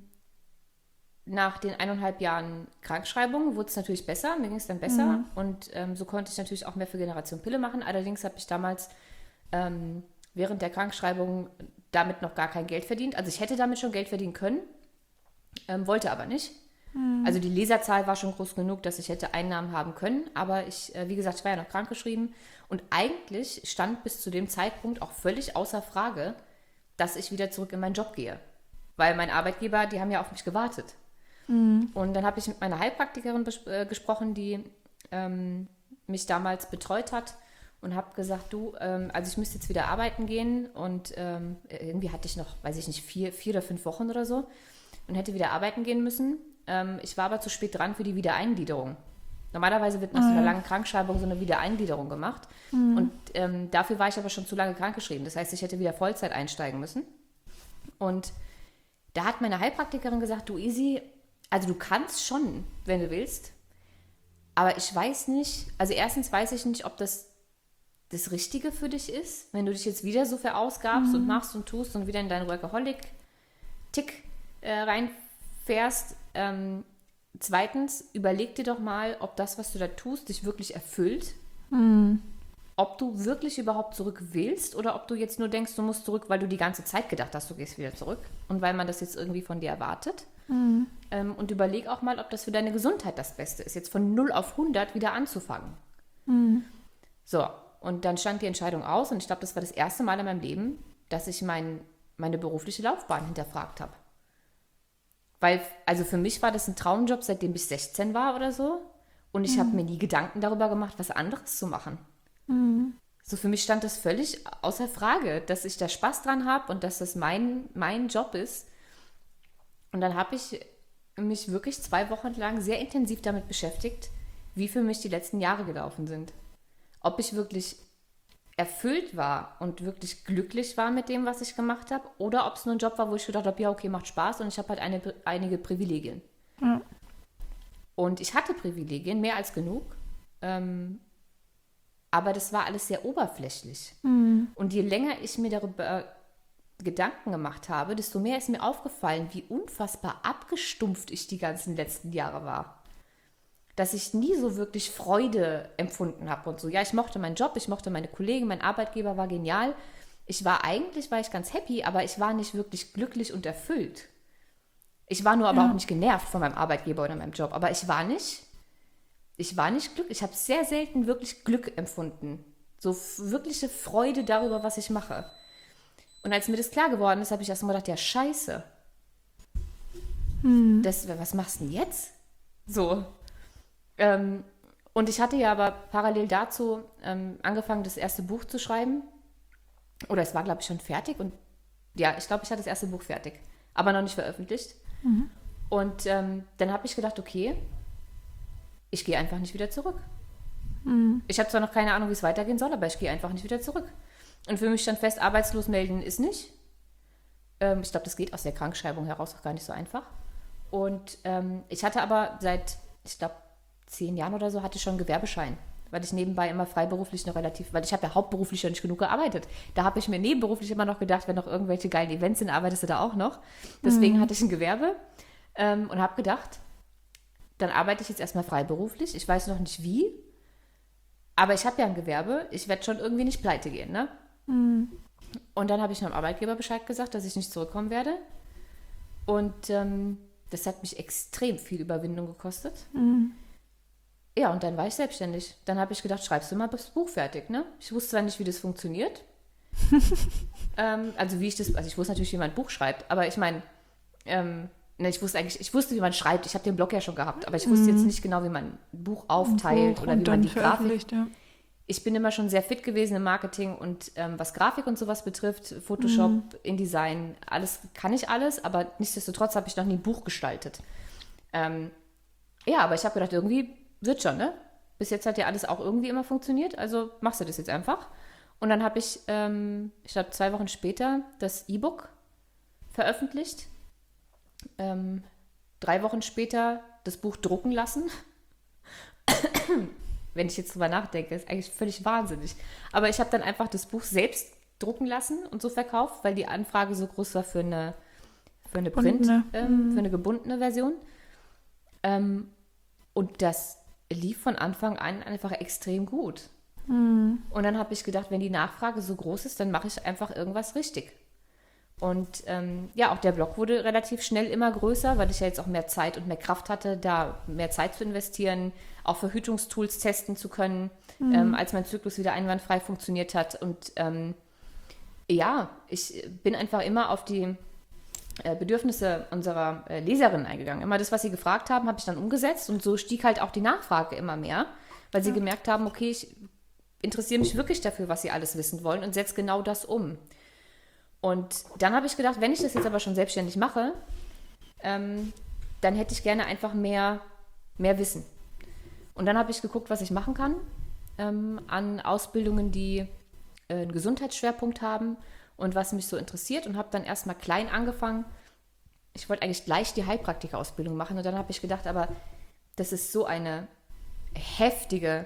nach den eineinhalb Jahren Krankschreibung wurde es natürlich besser, mir ging es dann besser mhm. und ähm, so konnte ich natürlich auch mehr für Generation Pille machen. Allerdings habe ich damals ähm, während der Krankschreibung damit noch gar kein Geld verdient. Also ich hätte damit schon Geld verdienen können, ähm, wollte aber nicht. Mhm. Also die Leserzahl war schon groß genug, dass ich hätte Einnahmen haben können, aber ich, äh, wie gesagt, ich war ja noch krankgeschrieben und eigentlich stand bis zu dem Zeitpunkt auch völlig außer Frage, dass ich wieder zurück in meinen Job gehe. Weil mein Arbeitgeber, die haben ja auf mich gewartet. Mhm. Und dann habe ich mit meiner Heilpraktikerin bes- äh, gesprochen, die ähm, mich damals betreut hat und habe gesagt, du, ähm, also ich müsste jetzt wieder arbeiten gehen und ähm, irgendwie hatte ich noch, weiß ich nicht, vier, vier oder fünf Wochen oder so und hätte wieder arbeiten gehen müssen. Ähm, ich war aber zu spät dran für die Wiedereingliederung. Normalerweise wird nach so einer langen Krankschreibung so eine Wiedereingliederung gemacht. Mhm. Und ähm, dafür war ich aber schon zu lange krankgeschrieben. Das heißt, ich hätte wieder Vollzeit einsteigen müssen. Und da hat meine Heilpraktikerin gesagt, du Isi, also du kannst schon, wenn du willst, aber ich weiß nicht, also erstens weiß ich nicht, ob das das Richtige für dich ist, wenn du dich jetzt wieder so verausgabst mhm. und machst und tust und wieder in deinen Workaholic-Tick äh, reinfährst. Ähm, zweitens, überleg dir doch mal, ob das, was du da tust, dich wirklich erfüllt. Mhm. Ob du wirklich überhaupt zurück willst oder ob du jetzt nur denkst, du musst zurück, weil du die ganze Zeit gedacht hast, du gehst wieder zurück und weil man das jetzt irgendwie von dir erwartet. Mhm. Ähm, und überleg auch mal, ob das für deine Gesundheit das Beste ist, jetzt von null auf hundert wieder anzufangen. Mhm. So, und dann stand die Entscheidung aus und ich glaube, das war das erste Mal in meinem Leben, dass ich mein, meine berufliche Laufbahn hinterfragt habe. Weil, also für mich war das ein Traumjob, seitdem ich sechzehn war oder so. Und ich mhm. habe mir nie Gedanken darüber gemacht, was anderes zu machen. Mhm. So für mich stand das völlig außer Frage, dass ich da Spaß dran habe und dass das mein, mein Job ist. Und dann habe ich mich wirklich zwei Wochen lang sehr intensiv damit beschäftigt, wie für mich die letzten Jahre gelaufen sind. Ob ich wirklich erfüllt war und wirklich glücklich war mit dem, was ich gemacht habe, oder ob es nur ein Job war, wo ich gedacht habe, ja, okay, macht Spaß und ich habe halt eine, einige Privilegien. Ja. Und ich hatte Privilegien, mehr als genug, ähm, aber das war alles sehr oberflächlich. Mhm. Und je länger ich mir darüber Gedanken gemacht habe, desto mehr ist mir aufgefallen, wie unfassbar abgestumpft ich die ganzen letzten Jahre war. Dass ich nie so wirklich Freude empfunden habe und so. Ja, ich mochte meinen Job, ich mochte meine Kollegen, mein Arbeitgeber war genial. Ich war eigentlich, war ich ganz happy, aber ich war nicht wirklich glücklich und erfüllt. Ich war nur aber ja. auch nicht genervt von meinem Arbeitgeber oder meinem Job, aber ich war nicht, ich war nicht glücklich. Ich habe sehr selten wirklich Glück empfunden. So wirkliche Freude darüber, was ich mache. Und als mir das klar geworden ist, habe ich erst mal gedacht, ja, scheiße. Hm. Das, was machst du denn jetzt? So. Ähm, und ich hatte ja aber parallel dazu ähm, angefangen, das erste Buch zu schreiben. Oder es war, glaube ich, schon fertig. Und ja, ich glaube, ich hatte das erste Buch fertig, aber noch nicht veröffentlicht. Mhm. Und ähm, dann habe ich gedacht, okay, ich gehe einfach nicht wieder zurück. Mhm. Ich habe zwar noch keine Ahnung, wie es weitergehen soll, aber ich gehe einfach nicht wieder zurück. Und für mich stand fest, arbeitslos melden ist nicht. Ähm, ich glaube, das geht aus der Krankschreibung heraus auch gar nicht so einfach. Und ähm, ich hatte aber seit, ich glaube, zehn Jahren oder so, hatte ich schon einen Gewerbeschein, weil ich nebenbei immer freiberuflich noch relativ, weil ich habe ja hauptberuflich ja nicht genug gearbeitet. Da habe ich mir nebenberuflich immer noch gedacht, wenn noch irgendwelche geilen Events sind, arbeitest du da auch noch. Deswegen mhm. hatte ich ein Gewerbe ähm, und habe gedacht, dann arbeite ich jetzt erstmal freiberuflich. Ich weiß noch nicht wie, aber ich habe ja ein Gewerbe. Ich werde schon irgendwie nicht pleite gehen, ne? Mhm. Und dann habe ich meinem Arbeitgeber Bescheid gesagt, dass ich nicht zurückkommen werde. Und ähm, das hat mich extrem viel Überwindung gekostet. Mhm. Ja, und dann war ich selbstständig. Dann habe ich gedacht, schreibst du mal das Buch fertig, ne? Ich wusste zwar nicht, wie das funktioniert. ähm, also wie ich das, also ich wusste natürlich, wie man ein Buch schreibt, aber ich meine, ähm, ne, ich wusste eigentlich, ich wusste, wie man schreibt. Ich habe den Blog ja schon gehabt, aber ich wusste mhm. jetzt nicht genau, wie man ein Buch aufteilt Buch oder wie man die Grafik. Ja. Ich bin immer schon sehr fit gewesen im Marketing und ähm, was Grafik und sowas betrifft, Photoshop, mhm. InDesign, alles kann ich alles, aber nichtsdestotrotz habe ich noch nie ein Buch gestaltet. Ähm, ja, aber ich habe gedacht, irgendwie wird schon, ne? Bis jetzt hat ja alles auch irgendwie immer funktioniert, also machst du das jetzt einfach. Und dann habe ich, ähm, ich glaube, zwei Wochen später das E-Book veröffentlicht. Ähm, drei Wochen später das Buch drucken lassen. Wenn ich jetzt drüber nachdenke, ist eigentlich völlig wahnsinnig. Aber ich habe dann einfach das Buch selbst drucken lassen und so verkauft, weil die Anfrage so groß war für eine, für eine Print, ähm, für eine gebundene Version. Ähm, und das lief von Anfang an einfach extrem gut. Mhm. Und dann habe ich gedacht, wenn die Nachfrage so groß ist, dann mache ich einfach irgendwas richtig. Und ähm, ja, auch der Blog wurde relativ schnell immer größer, weil ich ja jetzt auch mehr Zeit und mehr Kraft hatte, da mehr Zeit zu investieren, auch Verhütungstools testen zu können, mhm. ähm, als mein Zyklus wieder einwandfrei funktioniert hat. Und ähm, ja, ich bin einfach immer auf die äh, Bedürfnisse unserer äh, Leserinnen eingegangen. Immer das, was sie gefragt haben, habe ich dann umgesetzt und so stieg halt auch die Nachfrage immer mehr, weil sie ja. gemerkt haben, okay, ich interessiere mich wirklich dafür, was sie alles wissen wollen und setze genau das um. Und dann habe ich gedacht, wenn ich das jetzt aber schon selbstständig mache, ähm, dann hätte ich gerne einfach mehr, mehr Wissen. Und dann habe ich geguckt, was ich machen kann ähm, an Ausbildungen, die äh, einen Gesundheitsschwerpunkt haben und was mich so interessiert und habe dann erstmal klein angefangen. Ich wollte eigentlich gleich die Heilpraktika-Ausbildung machen und dann habe ich gedacht, aber das ist so eine heftige,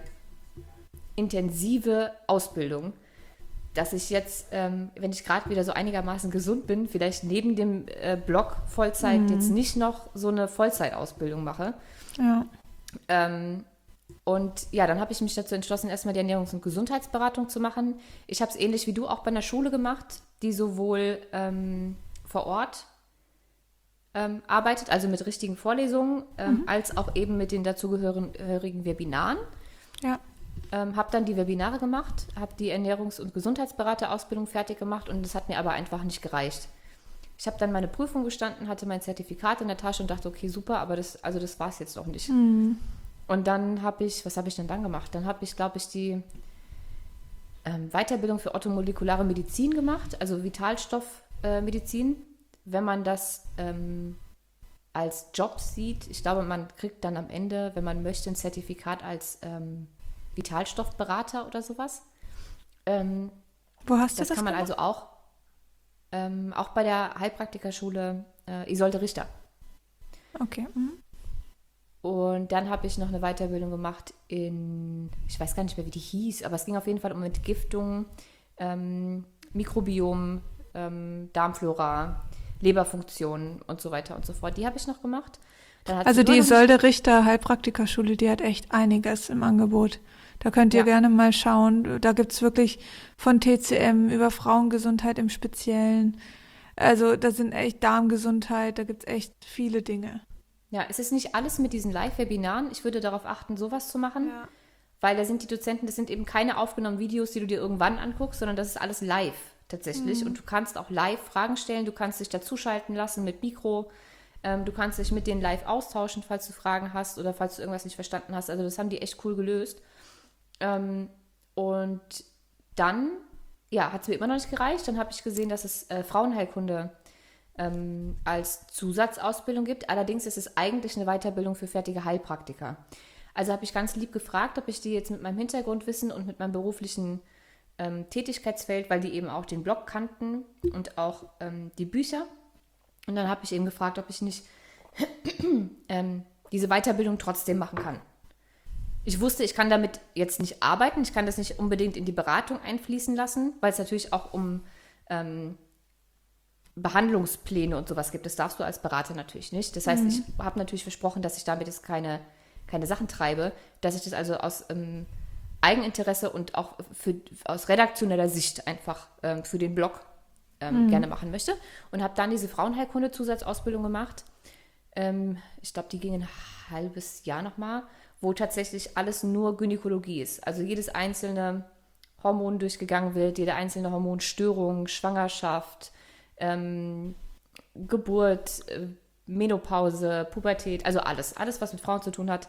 intensive Ausbildung, dass ich jetzt, ähm, wenn ich gerade wieder so einigermaßen gesund bin, vielleicht neben dem äh, Blog Vollzeit mhm. jetzt nicht noch so eine Vollzeitausbildung mache. Ja. Ähm, und ja, dann habe ich mich dazu entschlossen, erstmal die Ernährungs- und Gesundheitsberatung zu machen. Ich habe es ähnlich wie du auch bei einer Schule gemacht, die sowohl ähm, vor Ort ähm, arbeitet, also mit richtigen Vorlesungen, ähm, mhm. als auch eben mit den dazugehörigen Webinaren. Ja. Ähm, habe dann die Webinare gemacht, habe die Ernährungs- und Gesundheitsberaterausbildung fertig gemacht und das hat mir aber einfach nicht gereicht. Ich habe dann meine Prüfung gestanden, hatte mein Zertifikat in der Tasche und dachte, okay, super, aber das, also das war es jetzt noch nicht. Mhm. Und dann habe ich, was habe ich denn dann gemacht? Dann habe ich, glaube ich, die ähm, Weiterbildung für orthomolekulare Medizin gemacht, also Vitalstoffmedizin. Äh, wenn man das ähm, als Job sieht, ich glaube, man kriegt dann am Ende, wenn man möchte, ein Zertifikat als ähm, Vitalstoffberater oder sowas. Ähm, Wo hast du das? Das kann man gemacht? also auch, ähm, auch bei der Heilpraktikerschule äh, Isolde Richter. Okay. Mhm. Und dann habe ich noch eine Weiterbildung gemacht in, ich weiß gar nicht mehr, wie die hieß, aber es ging auf jeden Fall um Entgiftung, ähm, Mikrobiom, ähm, Darmflora, Leberfunktion und so weiter und so fort. Die habe ich noch gemacht. Dann hat Also sie die immer noch Isolde Richter Heilpraktikerschule, die hat echt einiges im Angebot. Da könnt ihr Ja. gerne mal schauen. Da gibt's wirklich von T C M über Frauengesundheit im Speziellen. Also da sind echt Darmgesundheit, da gibt's echt viele Dinge. Ja, es ist nicht alles mit diesen Live-Webinaren. Ich würde darauf achten, sowas zu machen, Ja. weil da sind die Dozenten, das sind eben keine aufgenommenen Videos, die du dir irgendwann anguckst, sondern das ist alles live tatsächlich. Mhm. Und du kannst auch live Fragen stellen, du kannst dich dazuschalten lassen mit Mikro, ähm, du kannst dich mit denen live austauschen, falls du Fragen hast oder falls du irgendwas nicht verstanden hast. Also das haben die echt cool gelöst. Ähm, und dann, ja, hat es mir immer noch nicht gereicht. Dann habe ich gesehen, dass es äh, Frauenheilkunde ähm, als Zusatzausbildung gibt. Allerdings ist es eigentlich eine Weiterbildung für fertige Heilpraktiker. Also habe ich ganz lieb gefragt, ob ich die jetzt mit meinem Hintergrundwissen und mit meinem beruflichen ähm, Tätigkeitsfeld, weil die eben auch den Blog kannten und auch ähm, die Bücher. Und dann habe ich eben gefragt, ob ich nicht ähm, diese Weiterbildung trotzdem machen kann. Ich wusste, ich kann damit jetzt nicht arbeiten, ich kann das nicht unbedingt in die Beratung einfließen lassen, weil es natürlich auch um ähm, Behandlungspläne und sowas gibt. Das darfst du als Berater natürlich nicht. Das heißt, mhm. ich habe natürlich versprochen, dass ich damit jetzt keine, keine Sachen treibe, dass ich das also aus ähm, Eigeninteresse und auch für, aus redaktioneller Sicht einfach ähm, für den Blog ähm, mhm. gerne machen möchte. Und habe dann diese Frauenheilkunde-Zusatzausbildung gemacht. Ähm, ich glaube, die ging ein halbes Jahr nochmal, wo tatsächlich alles nur Gynäkologie ist. Also jedes einzelne Hormon durchgegangen wird, jede einzelne Hormonstörung, Schwangerschaft, ähm, Geburt, äh, Menopause, Pubertät, also alles. Alles, was mit Frauen zu tun hat,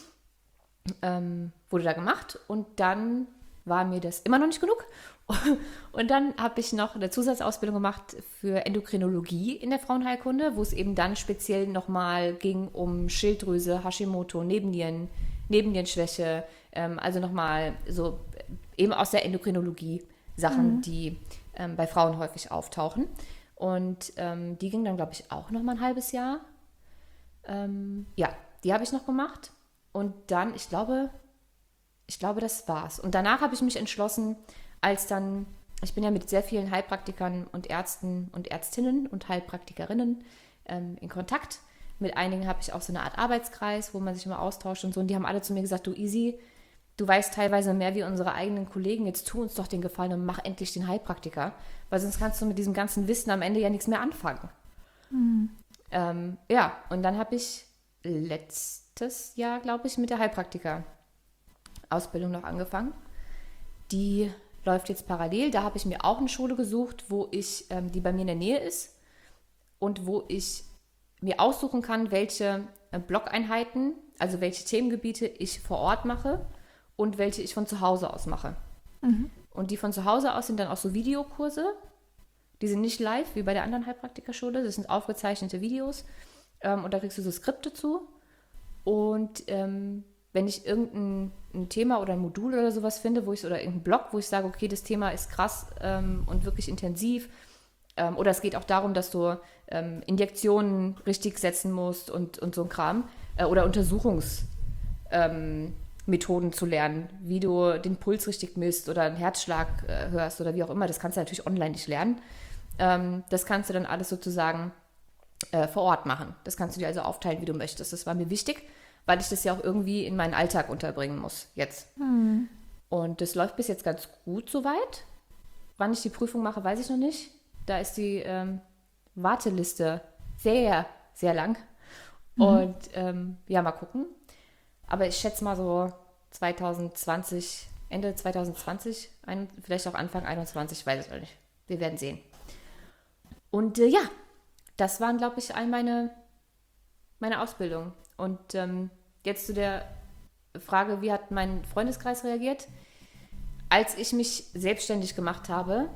ähm, wurde da gemacht. Und dann war mir das immer noch nicht genug. Und dann habe ich noch eine Zusatzausbildung gemacht für Endokrinologie in der Frauenheilkunde, wo es eben dann speziell nochmal ging um Schilddrüse, Hashimoto, Nebennieren, Nebennierenschwäche, ähm, also nochmal so eben aus der Endokrinologie Sachen, mhm. die ähm, bei Frauen häufig auftauchen. Und ähm, die ging dann, glaube ich, auch nochmal ein halbes Jahr. Ähm, ja, die habe ich noch gemacht. Und dann, ich glaube, ich glaube, das war's. Und danach habe ich mich entschlossen, als dann, ich bin ja mit sehr vielen Heilpraktikern und Ärzten und Ärztinnen und Heilpraktikerinnen ähm, in Kontakt. Mit einigen habe ich auch so eine Art Arbeitskreis, wo man sich immer austauscht und so. Und die haben alle zu mir gesagt, du Easy, du weißt teilweise mehr wie unsere eigenen Kollegen, jetzt tu uns doch den Gefallen und mach endlich den Heilpraktiker. Weil sonst kannst du mit diesem ganzen Wissen am Ende ja nichts mehr anfangen. Mhm. Ähm, ja, und dann habe ich letztes Jahr, glaube ich, mit der Heilpraktiker-Ausbildung noch angefangen. Die läuft jetzt parallel. Da habe ich mir auch eine Schule gesucht, wo ich, ähm, die bei mir in der Nähe ist und wo ich mir aussuchen kann, welche äh, Blogeinheiten, also welche Themengebiete ich vor Ort mache und welche ich von zu Hause aus mache. Mhm. Und die von zu Hause aus sind dann auch so Videokurse. Die sind nicht live, wie bei der anderen Heilpraktikerschule. Das sind aufgezeichnete Videos. Ähm, und da kriegst du so Skripte zu. Und ähm, wenn ich irgendein ein Thema oder ein Modul oder sowas finde, wo ich, oder irgendeinen Blog, wo ich sage, okay, das Thema ist krass ähm, und wirklich intensiv, ähm, oder es geht auch darum, dass du ähm, Injektionen richtig setzen musst und, und so ein Kram, äh, oder Untersuchungsmethoden ähm, zu lernen, wie du den Puls richtig misst oder einen Herzschlag äh, hörst oder wie auch immer, das kannst du natürlich online nicht lernen. Ähm, das kannst du dann alles sozusagen äh, vor Ort machen. Das kannst du dir also aufteilen, wie du möchtest. Das war mir wichtig, weil ich das ja auch irgendwie in meinen Alltag unterbringen muss jetzt. Hm. Und das läuft bis jetzt ganz gut soweit. Wann ich die Prüfung mache, weiß ich noch nicht. Da ist die ähm, Warteliste sehr, sehr lang. Mhm. Und ähm, ja, mal gucken. Aber ich schätze mal so zwanzig zwanzig, Ende zwanzig zwanzig, ein, vielleicht auch Anfang einundzwanzig, weiß ich noch nicht. Wir werden sehen. Und äh, ja, das waren, glaube ich, all meine, meine Ausbildung. Und ähm, jetzt zu der Frage, wie hat mein Freundeskreis reagiert? Als ich mich selbstständig gemacht habe,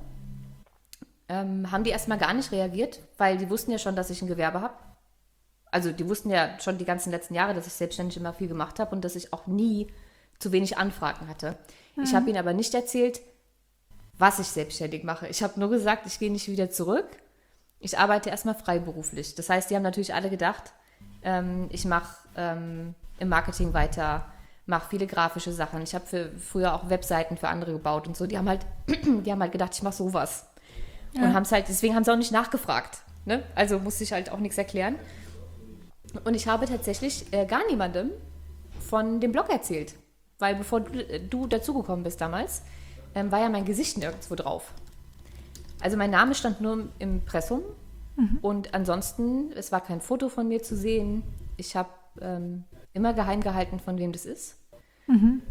ähm, haben die erstmal gar nicht reagiert, weil die wussten ja schon, dass ich ein Gewerbe habe. Also die wussten ja schon die ganzen letzten Jahre, dass ich selbstständig immer viel gemacht habe und dass ich auch nie zu wenig Anfragen hatte. Mhm. Ich habe ihnen aber nicht erzählt, was ich selbstständig mache. Ich habe nur gesagt, ich gehe nicht wieder zurück. Ich arbeite erstmal freiberuflich. Das heißt, die haben natürlich alle gedacht, ähm, ich mache ähm, im Marketing weiter, mache viele grafische Sachen. Ich habe für, früher auch Webseiten für andere gebaut und so. Die haben halt, die haben halt gedacht, ich mache sowas. Ja. Und haben es halt, deswegen haben sie auch nicht nachgefragt. Ne? Also musste ich halt auch nichts erklären. Und ich habe tatsächlich äh, gar niemandem von dem Blog erzählt. Weil bevor du, äh, du dazugekommen bist damals, ähm, war ja mein Gesicht nirgendwo drauf. Also mein Name stand nur im Impressum. Mhm. Und ansonsten, es war kein Foto von mir zu sehen. Ich habe ähm, immer geheim gehalten, von wem das ist. Mhm.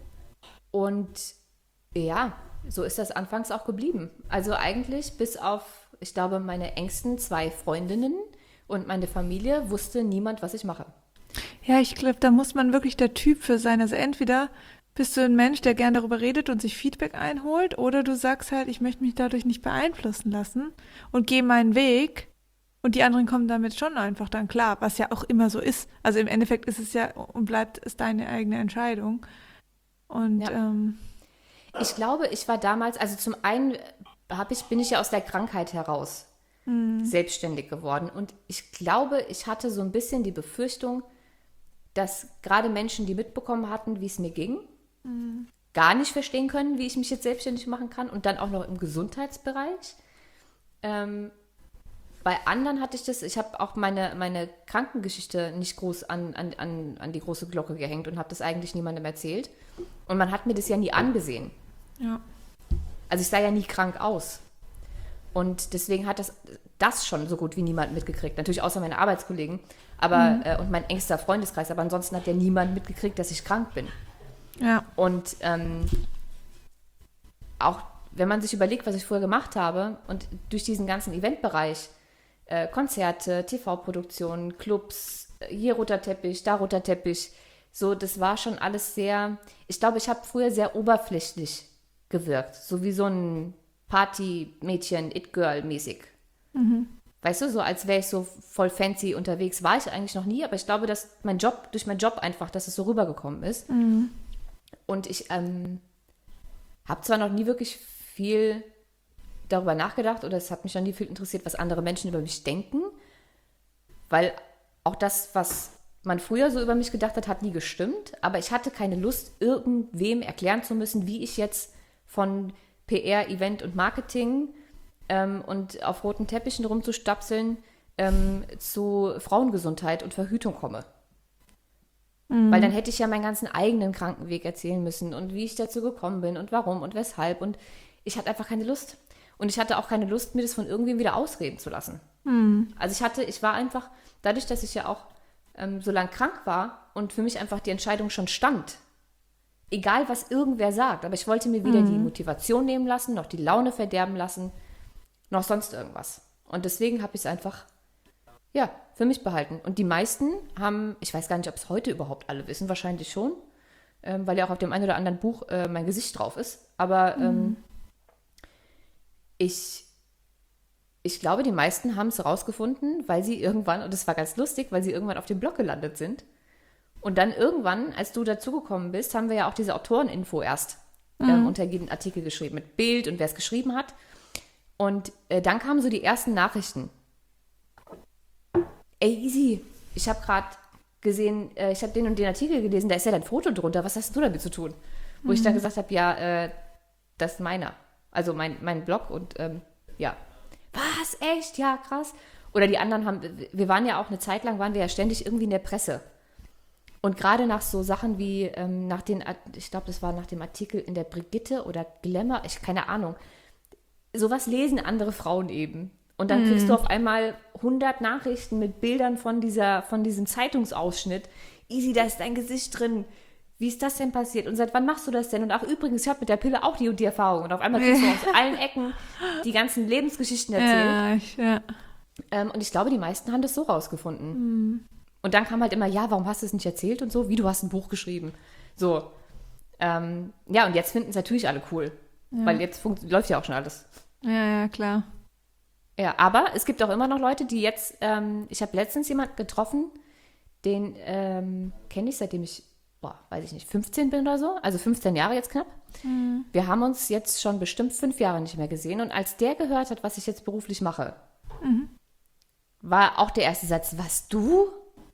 Und ja, so ist das anfangs auch geblieben. Also eigentlich bis auf, ich glaube, meine engsten zwei Freundinnen und meine Familie wusste niemand, was ich mache. Ja, ich glaube, da muss man wirklich der Typ für sein. Also entweder bist du ein Mensch, der gern darüber redet und sich Feedback einholt, oder du sagst halt, ich möchte mich dadurch nicht beeinflussen lassen und gehe meinen Weg und die anderen kommen damit schon einfach dann klar, was ja auch immer so ist. Also im Endeffekt ist es ja und bleibt es deine eigene Entscheidung. Und ja. ähm, ich glaube, ich war damals, also zum einen hab ich, bin ich ja aus der Krankheit heraus mhm. selbstständig geworden und ich glaube, ich hatte so ein bisschen die Befürchtung, dass gerade Menschen, die mitbekommen hatten, wie es mir ging, mhm. gar nicht verstehen können, wie ich mich jetzt selbstständig machen kann und dann auch noch im Gesundheitsbereich. Ähm, bei anderen hatte ich das, ich habe auch meine, meine Krankengeschichte nicht groß an, an, an, an die große Glocke gehängt und habe das eigentlich niemandem erzählt. Und man hat mir das ja nie angesehen. Ja. Also ich sah ja nie krank aus. Und deswegen hat das, das schon so gut wie niemand mitgekriegt. Natürlich außer meine Arbeitskollegen aber, mhm. äh, und mein engster Freundeskreis. Aber ansonsten hat ja niemand mitgekriegt, dass ich krank bin. Ja. Und ähm, auch wenn man sich überlegt, was ich vorher gemacht habe und durch diesen ganzen Eventbereich, äh, Konzerte, T V-Produktionen, Clubs, hier roter Teppich, da roter Teppich, so, das war schon alles sehr, ich glaube, ich habe früher sehr oberflächlich gewirkt, so wie so ein Party-Mädchen, It-Girl-mäßig. Mhm. Weißt du, so als wäre ich so voll fancy unterwegs, war ich eigentlich noch nie, aber ich glaube, dass mein Job, durch meinen Job einfach, dass es so rübergekommen ist. Mhm. Und ich ähm, habe zwar noch nie wirklich viel darüber nachgedacht oder es hat mich noch nie viel interessiert, was andere Menschen über mich denken, weil auch das, was man früher so über mich gedacht hat, hat nie gestimmt, aber ich hatte keine Lust, irgendwem erklären zu müssen, wie ich jetzt von P R, Event und Marketing ähm, und auf roten Teppichen rumzustapseln ähm, zu Frauengesundheit und Verhütung komme. Mhm. Weil dann hätte ich ja meinen ganzen eigenen Krankenweg erzählen müssen und wie ich dazu gekommen bin und warum und weshalb und ich hatte einfach keine Lust. Und ich hatte auch keine Lust, mir das von irgendwem wieder ausreden zu lassen. Mhm. Also ich hatte, ich war einfach, dadurch, dass ich ja auch ähm, so lang krank war und für mich einfach die Entscheidung schon stand, egal was irgendwer sagt, aber ich wollte mir weder mhm. die Motivation nehmen lassen, noch die Laune verderben lassen, noch sonst irgendwas. Und deswegen habe ich es einfach, ja, für mich behalten. Und die meisten haben, ich weiß gar nicht, ob es heute überhaupt alle wissen, wahrscheinlich schon, ähm, weil ja auch auf dem einen oder anderen Buch äh, mein Gesicht drauf ist. Aber ähm, mhm. ich, ich glaube, die meisten haben es rausgefunden, weil sie irgendwann, und das war ganz lustig, weil sie irgendwann auf dem Blog gelandet sind. Und dann irgendwann, als du dazugekommen bist, haben wir ja auch diese Autoreninfo erst mhm. ähm, unter jeden Artikel geschrieben, mit Bild und wer es geschrieben hat. Und äh, dann kamen so die ersten Nachrichten. Ey, Easy, ich habe gerade gesehen, äh, ich habe den und den Artikel gelesen, da ist ja dein Foto drunter, was hast du damit zu tun? Wo mhm. ich dann gesagt habe, ja, äh, das ist meiner. Also mein, mein Blog und ähm, ja. Was, echt? Ja, krass. Oder die anderen haben, wir waren ja auch eine Zeit lang, waren wir ja ständig irgendwie in der Presse. Und gerade nach so Sachen wie, ähm, nach den, ich glaube, das war nach dem Artikel in der Brigitte oder Glamour, ich keine Ahnung. Sowas lesen andere Frauen eben. Und dann kriegst mm. du auf einmal hundert Nachrichten mit Bildern von, dieser, von diesem Zeitungsausschnitt. Easy, da ist dein Gesicht drin. Wie ist das denn passiert? Und seit wann machst du das denn? Und ach, übrigens, ich habe mit der Pille auch die und die Erfahrung. Und auf einmal kriegst du aus allen Ecken die ganzen Lebensgeschichten erzählt. Ja, ich, ja. Ähm, und ich glaube, die meisten haben das so rausgefunden. Mm. Und dann kam halt immer, ja, warum hast du es nicht erzählt und so? Wie, du hast ein Buch geschrieben. So. Ähm, ja, und jetzt finden es natürlich alle cool. Ja. Weil jetzt funkt, läuft ja auch schon alles. Ja, ja, klar. Ja, aber es gibt auch immer noch Leute, die jetzt, ähm, ich habe letztens jemanden getroffen, den ähm, kenne ich, seitdem ich, boah, weiß ich nicht, fünfzehn bin oder so. Also fünfzehn Jahre jetzt knapp. Mhm. Wir haben uns jetzt schon bestimmt fünf Jahre nicht mehr gesehen. Und als der gehört hat, was ich jetzt beruflich mache, mhm. war auch der erste Satz, was, du?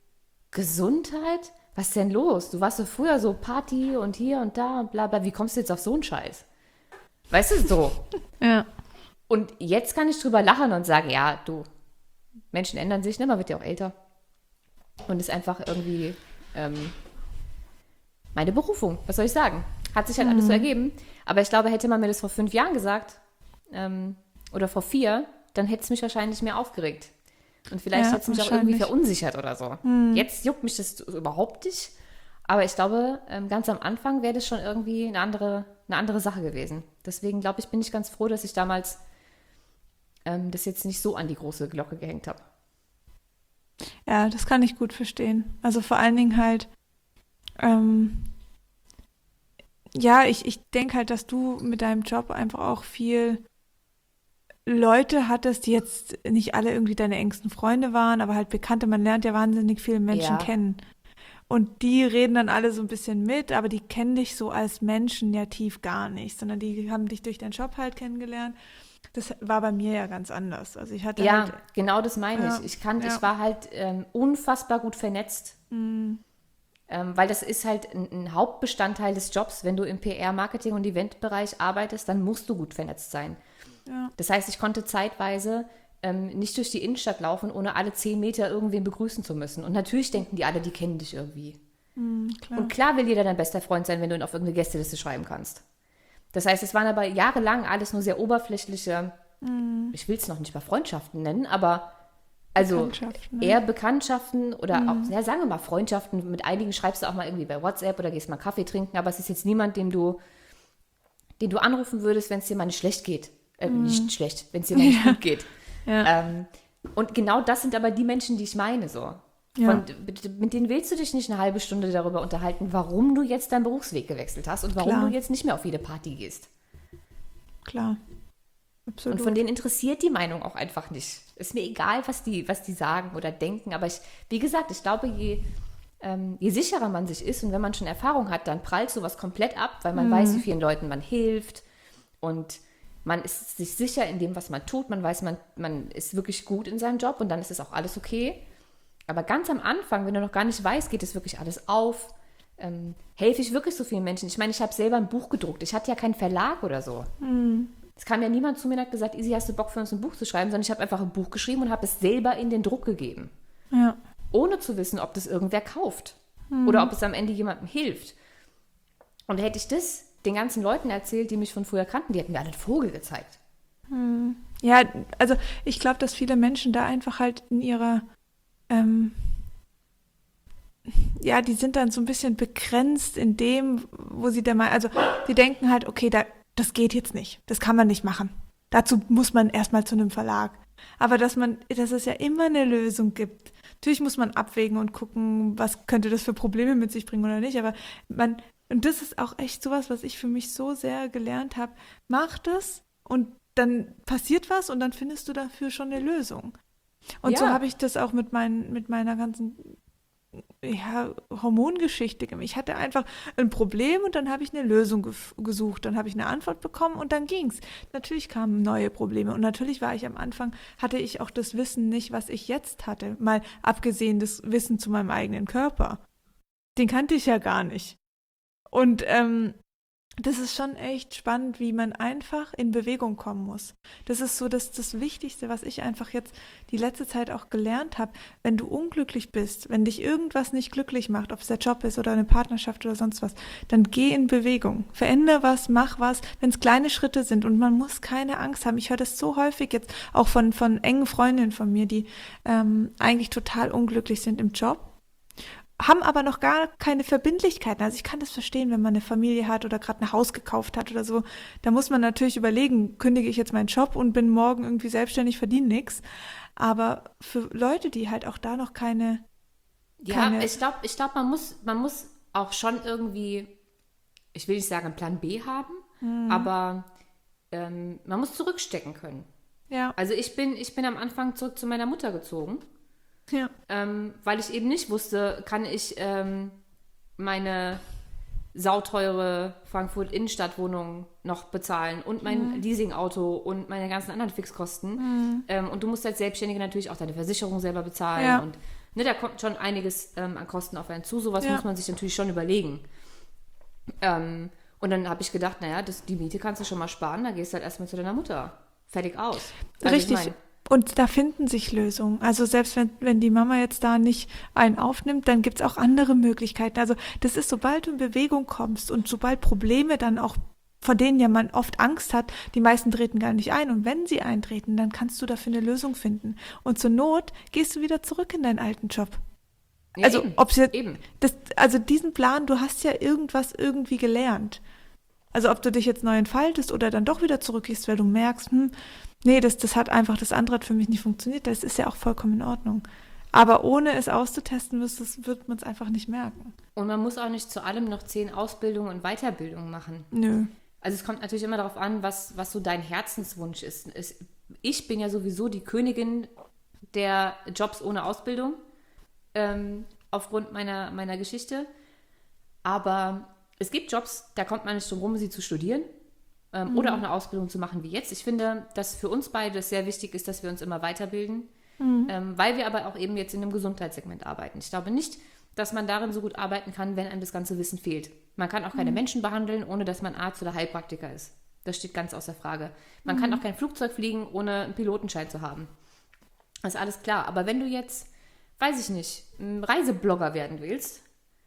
Gesundheit? Was ist denn los? Du warst so früher so Party und hier und da und bla bla. Wie kommst du jetzt auf so einen Scheiß? Weißt du, so. Ja. Und jetzt kann ich drüber lachen und sagen, ja, du, Menschen ändern sich, ne? Man wird ja auch älter. Und ist einfach irgendwie ähm, meine Berufung. Was soll ich sagen? Hat sich halt mhm. alles so ergeben. Aber ich glaube, hätte man mir das vor fünf Jahren gesagt ähm, oder vor vier, dann hätte es mich wahrscheinlich mehr aufgeregt. Und vielleicht ja, hat es mich auch irgendwie verunsichert oder so. Mhm. Jetzt juckt mich das überhaupt nicht. Aber ich glaube, ähm, ganz am Anfang wäre das schon irgendwie eine andere, eine andere Sache gewesen. Deswegen glaube ich, bin ich ganz froh, dass ich damals ähm, das jetzt nicht so an die große Glocke gehängt habe. Ja, das kann ich gut verstehen. Also vor allen Dingen halt, ähm, ja, ich, ich denke halt, dass du mit deinem Job einfach auch viel Leute hattest, die jetzt nicht alle irgendwie deine engsten Freunde waren, aber halt Bekannte. Man lernt ja wahnsinnig viele Menschen ja. kennen. Und die reden dann alle so ein bisschen mit, aber die kennen dich so als Menschen ja tief gar nicht, sondern die haben dich durch deinen Job halt kennengelernt. Das war bei mir ja ganz anders. Also ich hatte ja, halt, genau das meine ja, ich. Ich, kann, ja. ich war halt ähm, unfassbar gut vernetzt, mhm. ähm, weil das ist halt ein, ein Hauptbestandteil des Jobs. Wenn du im P R, Marketing und Eventbereich arbeitest, dann musst du gut vernetzt sein. Ja. Das heißt, ich konnte zeitweise ähm, nicht durch die Innenstadt laufen, ohne alle zehn Meter irgendwen begrüßen zu müssen. Und natürlich denken die alle, die kennen dich irgendwie. Mhm, klar. Und klar will jeder dein bester Freund sein, wenn du ihn auf irgendeine Gästeliste schreiben kannst. Das heißt, es waren aber jahrelang alles nur sehr oberflächliche, mhm. ich will es noch nicht mal Freundschaften nennen, aber also Bekanntschaften, ne? eher Bekanntschaften oder mhm. auch, ja, sagen wir mal Freundschaften. Mit einigen schreibst du auch mal irgendwie bei WhatsApp oder gehst mal Kaffee trinken, aber es ist jetzt niemand, dem du, den du anrufen würdest, wenn es dir mal nicht schlecht geht. Äh, mhm. Nicht schlecht, wenn es dir mal nicht ja. gut geht. Ja. Ähm, und genau das sind aber die Menschen, die ich meine, so. Ja. Von, mit denen willst du dich nicht eine halbe Stunde darüber unterhalten, warum du jetzt deinen Berufsweg gewechselt hast und warum Klar. du jetzt nicht mehr auf jede Party gehst. Klar. Absolut. Und von denen interessiert die Meinung auch einfach nicht. Ist mir egal, was die, was die sagen oder denken, aber ich, wie gesagt, ich glaube, je, ähm, je sicherer man sich ist und wenn man schon Erfahrung hat, dann prallt sowas komplett ab, weil man mhm. weiß, wie vielen Leuten man hilft und man ist sich sicher in dem, was man tut. Man weiß, man, man ist wirklich gut in seinem Job und dann ist es auch alles okay. Aber ganz am Anfang, wenn du noch gar nicht weißt, geht es wirklich alles auf, ähm, helfe ich wirklich so vielen Menschen. Ich meine, ich habe selber ein Buch gedruckt. Ich hatte ja keinen Verlag oder so. Mhm. Es kam ja niemand zu mir und hat gesagt, Isi, hast du Bock für uns ein Buch zu schreiben? Sondern ich habe einfach ein Buch geschrieben und habe es selber in den Druck gegeben. Ja. Ohne zu wissen, ob das irgendwer kauft mhm. oder ob es am Ende jemandem hilft. Und hätte ich das den ganzen Leuten erzählt, die mich von früher kannten, die hätten mir alle einen Vogel gezeigt. Mhm. Ja, also ich glaube, dass viele Menschen da einfach halt in ihrer ähm, ja, die sind dann so ein bisschen begrenzt in dem, wo sie der Meinung, also die denken halt, okay, da, das geht jetzt nicht, das kann man nicht machen. Dazu muss man erstmal zu einem Verlag. Aber dass man, dass es ja immer eine Lösung gibt. Natürlich muss man abwägen und gucken, was könnte das für Probleme mit sich bringen oder nicht, aber man, Und das ist auch echt sowas, was ich für mich so sehr gelernt habe. Mach das und dann passiert was und dann findest du dafür schon eine Lösung. Und ja. so habe ich das auch mit, mein, mit meiner ganzen ja, Hormongeschichte gemacht. Ich hatte einfach ein Problem und dann habe ich eine Lösung gef- gesucht. Dann habe ich eine Antwort bekommen und dann ging's. Natürlich kamen neue Probleme und natürlich war ich am Anfang, hatte ich auch das Wissen nicht, was ich jetzt hatte. Mal abgesehen das Wissen zu meinem eigenen Körper. Den kannte ich ja gar nicht. Und ähm, das ist schon echt spannend, wie man einfach in Bewegung kommen muss. Das ist so das, das Wichtigste, was ich einfach jetzt die letzte Zeit auch gelernt habe. Wenn du unglücklich bist, wenn dich irgendwas nicht glücklich macht, ob es der Job ist oder eine Partnerschaft oder sonst was, dann geh in Bewegung. Verändere was, mach was, wenn es kleine Schritte sind. Und man muss keine Angst haben. Ich höre das so häufig jetzt auch von, von engen Freundinnen von mir, die ähm, eigentlich total unglücklich sind im Job, haben aber noch gar keine Verbindlichkeiten. Also ich kann das verstehen, wenn man eine Familie hat oder gerade ein Haus gekauft hat oder so. Da muss man natürlich überlegen, kündige ich jetzt meinen Job und bin morgen irgendwie selbstständig, verdiene nichts. Aber für Leute, die halt auch da noch keine... Ja, keine ich glaube, ich glaub, man, muss, man muss auch schon irgendwie, ich will nicht sagen, einen Plan B haben, mhm. aber ähm, man muss zurückstecken können. Ja. Also ich bin, ich bin am Anfang zurück zu meiner Mutter gezogen. Ja. Ähm, weil ich eben nicht wusste, kann ich ähm, meine sauteure Frankfurt-Innenstadtwohnung noch bezahlen und mein mhm. Leasingauto und meine ganzen anderen Fixkosten. Mhm. Ähm, und du musst als Selbstständige natürlich auch deine Versicherung selber bezahlen. Ja. Und ne, da kommt schon einiges ähm, an Kosten auf einen zu. Sowas ja. muss man sich natürlich schon überlegen. Ähm, und dann habe ich gedacht, naja, das, die Miete kannst du schon mal sparen, dann gehst du halt erstmal zu deiner Mutter. Fertig aus. Also Richtig. Ich mein, Und da finden sich Lösungen. Also selbst wenn, wenn die Mama jetzt da nicht einen aufnimmt, dann gibt es auch andere Möglichkeiten. Also das ist, sobald du in Bewegung kommst und sobald Probleme dann auch, von denen ja man oft Angst hat, die meisten treten gar nicht ein. Und wenn sie eintreten, dann kannst du dafür eine Lösung finden. Und zur Not gehst du wieder zurück in deinen alten Job. Ja, also eben, ob jetzt, eben. Das, also diesen Plan, du hast ja irgendwas irgendwie gelernt. Also ob du dich jetzt neu entfaltest oder dann doch wieder zurückgehst, weil du merkst, hm, nee, das, das hat einfach, das andere hat für mich nicht funktioniert. Das ist ja auch vollkommen in Ordnung. Aber ohne es auszutesten, wird man es einfach nicht merken. Und man muss auch nicht zu allem noch zehn Ausbildungen und Weiterbildungen machen. Nö. Also es kommt natürlich immer darauf an, was, was so dein Herzenswunsch ist. Es, ich bin ja sowieso die Königin der Jobs ohne Ausbildung, ähm, aufgrund meiner, meiner Geschichte. Aber es gibt Jobs, da kommt man nicht drum rum, sie zu studieren. Ähm, mhm. Oder auch eine Ausbildung zu machen wie jetzt. Ich finde, dass für uns beide sehr wichtig ist, dass wir uns immer weiterbilden, mhm. ähm, weil wir aber auch eben jetzt in einem Gesundheitssegment arbeiten. Ich glaube nicht, dass man darin so gut arbeiten kann, wenn einem das ganze Wissen fehlt. Man kann auch keine mhm. Menschen behandeln, ohne dass man Arzt oder Heilpraktiker ist. Das steht ganz außer Frage. Man mhm. kann auch kein Flugzeug fliegen, ohne einen Pilotenschein zu haben. Das ist alles klar. Aber wenn du jetzt, weiß ich nicht, ein Reiseblogger werden willst,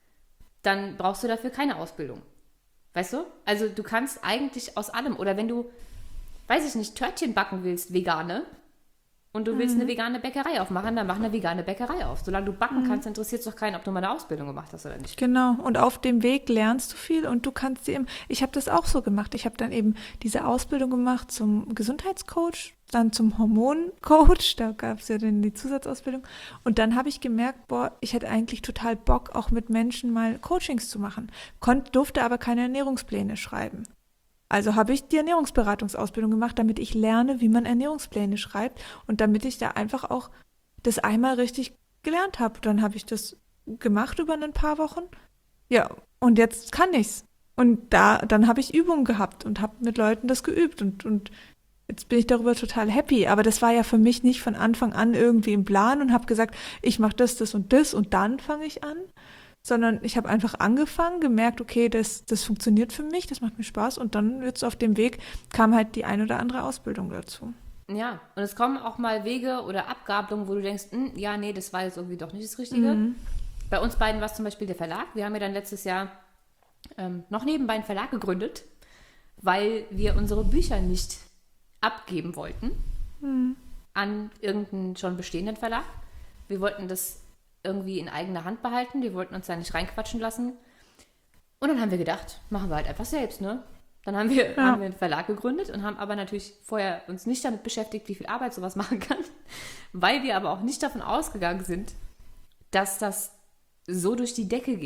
dann brauchst du dafür keine Ausbildung. Weißt du? Also du kannst eigentlich aus allem, oder wenn du, weiß ich nicht, Törtchen backen willst, vegane, und du willst mhm. eine vegane Bäckerei aufmachen, dann mach eine vegane Bäckerei auf. Solange du backen mhm. kannst, interessiert es doch keinen, ob du mal eine Ausbildung gemacht hast oder nicht. Genau. Und auf dem Weg lernst du viel und du kannst dir eben, ich habe das auch so gemacht. Ich habe dann eben diese Ausbildung gemacht zum Gesundheitscoach, dann zum Hormoncoach, da gab es ja dann die Zusatzausbildung. Und dann habe ich gemerkt, boah, ich hätte eigentlich total Bock, auch mit Menschen mal Coachings zu machen. Konnt, durfte aber keine Ernährungspläne schreiben. Also habe ich die Ernährungsberatungsausbildung gemacht, damit ich lerne, wie man Ernährungspläne schreibt und damit ich da einfach auch das einmal richtig gelernt habe. Dann habe ich das gemacht über ein paar Wochen. Ja, und jetzt kann ich's. Und da, dann habe ich Übungen gehabt und habe mit Leuten das geübt und, und jetzt bin ich darüber total happy. Aber das war ja für mich nicht von Anfang an irgendwie im Plan und habe gesagt, ich mache das, das und das und dann fange ich an. Sondern ich habe einfach angefangen, gemerkt, okay, das, das funktioniert für mich, das macht mir Spaß und dann jetzt auf dem Weg kam halt die ein oder andere Ausbildung dazu. Ja, und es kommen auch mal Wege oder Abgabelungen, wo du denkst, ja, nee, das war jetzt irgendwie doch nicht das Richtige. Mhm. Bei uns beiden war es zum Beispiel der Verlag. Wir haben ja dann letztes Jahr ähm, noch nebenbei einen Verlag gegründet, weil wir unsere Bücher nicht abgeben wollten mhm. an irgendeinen schon bestehenden Verlag. Wir wollten das irgendwie in eigener Hand behalten. Wir wollten uns da nicht reinquatschen lassen. Und dann haben wir gedacht, machen wir halt einfach selbst, ne? Dann haben wir, ja. haben wir einen Verlag gegründet und haben aber natürlich vorher uns nicht damit beschäftigt, wie viel Arbeit sowas machen kann, weil wir aber auch nicht davon ausgegangen sind, dass das so durch die Decke geht.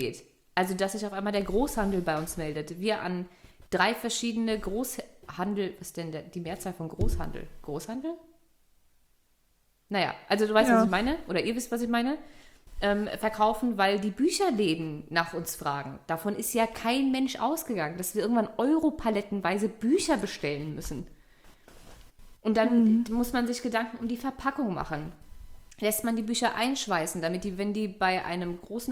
Also, dass sich auf einmal der Großhandel bei uns meldet. Wir an drei verschiedene Großhandel, was ist denn der, die Mehrzahl von Großhandel? Großhandel? Naja, also du weißt, ja. was ich meine, oder ihr wisst, was ich meine, ähm, verkaufen, weil die Bücherläden nach uns fragen. Davon ist ja kein Mensch ausgegangen, dass wir irgendwann europalettenweise Bücher bestellen müssen. Und dann mhm. muss man sich Gedanken um die Verpackung machen. Lässt man die Bücher einschweißen, damit die, wenn die bei einem großen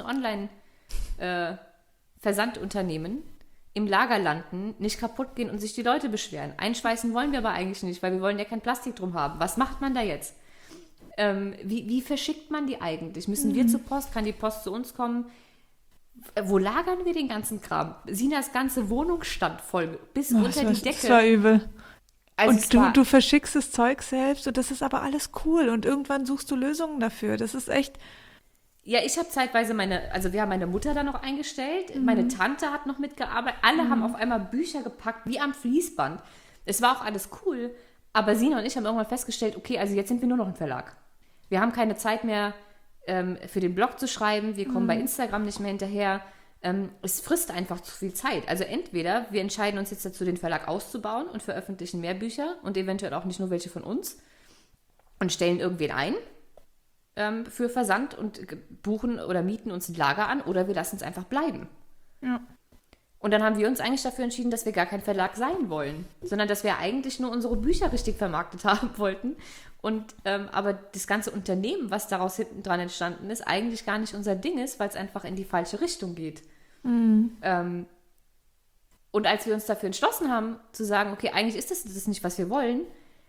Online-Versandunternehmen äh, im Lager landen, nicht kaputt gehen und sich die Leute beschweren. Einschweißen wollen wir aber eigentlich nicht, weil wir wollen ja kein Plastik drum haben. Was macht man da jetzt? Ähm, wie, wie verschickt man die eigentlich? Müssen mhm. wir zur Post? Kann die Post zu uns kommen? Wo lagern wir den ganzen Kram? Sinas ganze Wohnung stand voll, bis oh, unter die Decke. Das war übel. Also und du, du verschickst das Zeug selbst und das ist aber alles cool und irgendwann suchst du Lösungen dafür. Das ist echt... Ja, ich habe zeitweise meine, also wir haben meine Mutter da noch eingestellt, mhm. meine Tante hat noch mitgearbeitet, alle mhm. haben auf einmal Bücher gepackt, wie am Fließband. Es war auch alles cool, aber Sina und ich haben irgendwann festgestellt, okay, also jetzt sind wir nur noch ein Verlag. Wir haben keine Zeit mehr ähm, für den Blog zu schreiben, wir kommen mhm. bei Instagram nicht mehr hinterher. Ähm, es frisst einfach zu viel Zeit. Also entweder wir entscheiden uns jetzt dazu, den Verlag auszubauen und veröffentlichen mehr Bücher und eventuell auch nicht nur welche von uns und stellen irgendwen ein ähm, für Versand und buchen oder mieten uns ein Lager an oder wir lassen es einfach bleiben. Ja. Und dann haben wir uns eigentlich dafür entschieden, dass wir gar kein Verlag sein wollen, sondern dass wir eigentlich nur unsere Bücher richtig vermarktet haben wollten. Und ähm, aber das ganze Unternehmen, was daraus hinten dran entstanden ist, eigentlich gar nicht unser Ding ist, weil es einfach in die falsche Richtung geht. Mhm. Ähm, und als wir uns dafür entschlossen haben, zu sagen, okay, eigentlich ist das, das ist nicht, was wir wollen,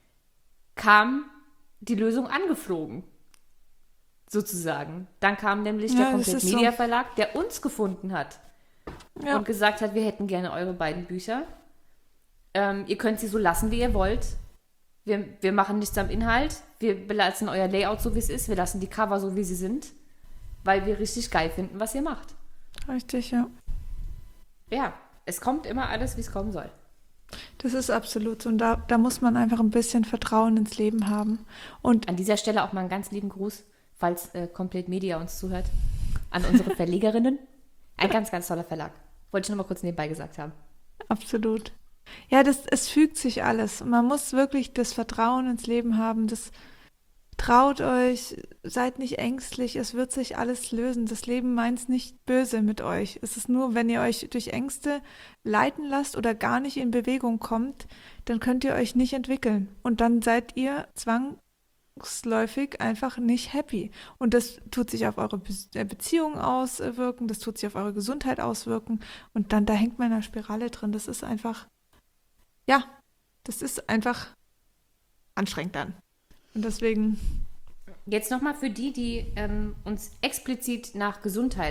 kam die Lösung angeflogen. Sozusagen. Dann kam nämlich ja, der Komplett Media so. Verlag, der uns gefunden hat. Ja. Und gesagt hat, wir hätten gerne eure beiden Bücher. Ähm, ihr könnt sie so lassen, wie ihr wollt. Wir, wir machen nichts am Inhalt. Wir belassen euer Layout so, wie es ist. Wir lassen die Cover so, wie sie sind. Weil wir richtig geil finden, was ihr macht. Richtig, ja. Ja, es kommt immer alles, wie es kommen soll. Das ist absolut so. Und da, da muss man einfach ein bisschen Vertrauen ins Leben haben. Und an dieser Stelle auch mal einen ganz lieben Gruß, falls äh, Komplett Media uns zuhört, an unsere Verlegerinnen. Ein ganz, ganz toller Verlag. Wollte ich noch mal kurz nebenbei gesagt haben. Absolut. Ja, das, es fügt sich alles. Man muss wirklich das Vertrauen ins Leben haben. Das traut euch, seid nicht ängstlich. Es wird sich alles lösen. Das Leben meint es nicht böse mit euch. Es ist nur, wenn ihr euch durch Ängste leiten lasst oder gar nicht in Bewegung kommt, dann könnt ihr euch nicht entwickeln. Und dann seid ihr zwangsläufig einfach nicht happy. Und das tut sich auf eure Be- Beziehung auswirken, das tut sich auf eure Gesundheit auswirken. Und dann, da hängt man in einer Spirale drin. Das ist einfach... Ja, das ist einfach anstrengend dann. Und deswegen... Jetzt nochmal für die, die ähm, uns explizit nach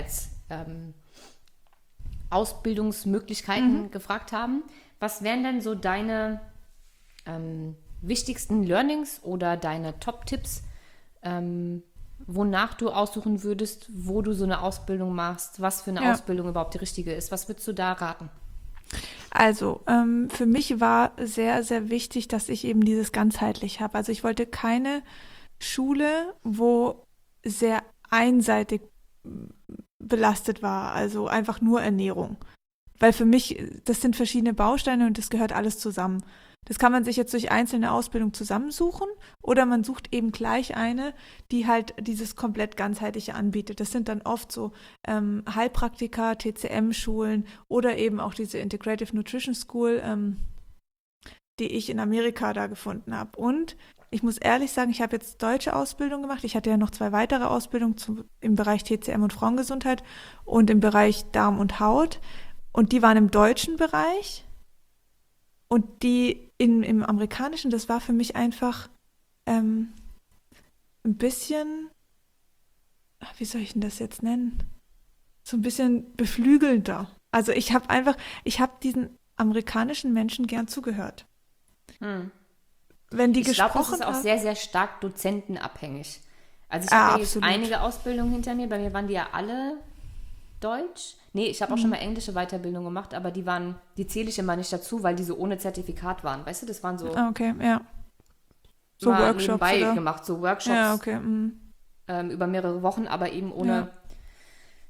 Gesundheitsausbildungsmöglichkeiten ähm, mhm. gefragt haben. Was wären denn so deine ähm, wichtigsten Learnings oder deine Top-Tipps, ähm, wonach du aussuchen würdest, wo du so eine Ausbildung machst, was für eine ja. Ausbildung überhaupt die richtige ist? Was würdest du da raten? Also, ähm, für mich war sehr, sehr wichtig, dass ich eben dieses ganzheitlich habe. Also ich wollte keine Schule, wo sehr einseitig belastet war, also einfach nur Ernährung. Weil für mich, das sind verschiedene Bausteine und das gehört alles zusammen. Das kann man sich jetzt durch einzelne Ausbildungen zusammensuchen oder man sucht eben gleich eine, die halt dieses komplett ganzheitliche anbietet. Das sind dann oft so ähm, Heilpraktika, T C M-Schulen oder eben auch diese Integrative Nutrition School, ähm, die ich in Amerika da gefunden habe. Und ich muss ehrlich sagen, ich habe jetzt deutsche Ausbildung gemacht. Ich hatte ja noch zwei weitere Ausbildungen zum, im Bereich T C M und Frauengesundheit und im Bereich Darm und Haut. Und die waren im deutschen Bereich. Und die in, im amerikanischen, das war für mich einfach ähm, ein bisschen, wie soll ich denn das jetzt nennen? So ein bisschen beflügelnder. Also ich habe einfach, ich habe diesen amerikanischen Menschen gern zugehört. Hm. Wenn die ich gesprochen glaube, das ist auch haben, sehr, sehr stark dozentenabhängig. Also ich ah, habe jetzt absolut. einige Ausbildungen hinter mir. Bei mir waren die ja alle Deutsch. Nee, ich habe auch mhm. schon mal englische Weiterbildung gemacht, aber die waren, die zähle ich immer nicht dazu, weil die so ohne Zertifikat waren. Weißt du, das waren so ah, okay, ja. So mal Workshops nebenbei oder? gemacht, so Workshops Ja, okay. Mhm. ähm, über mehrere Wochen, aber eben ohne,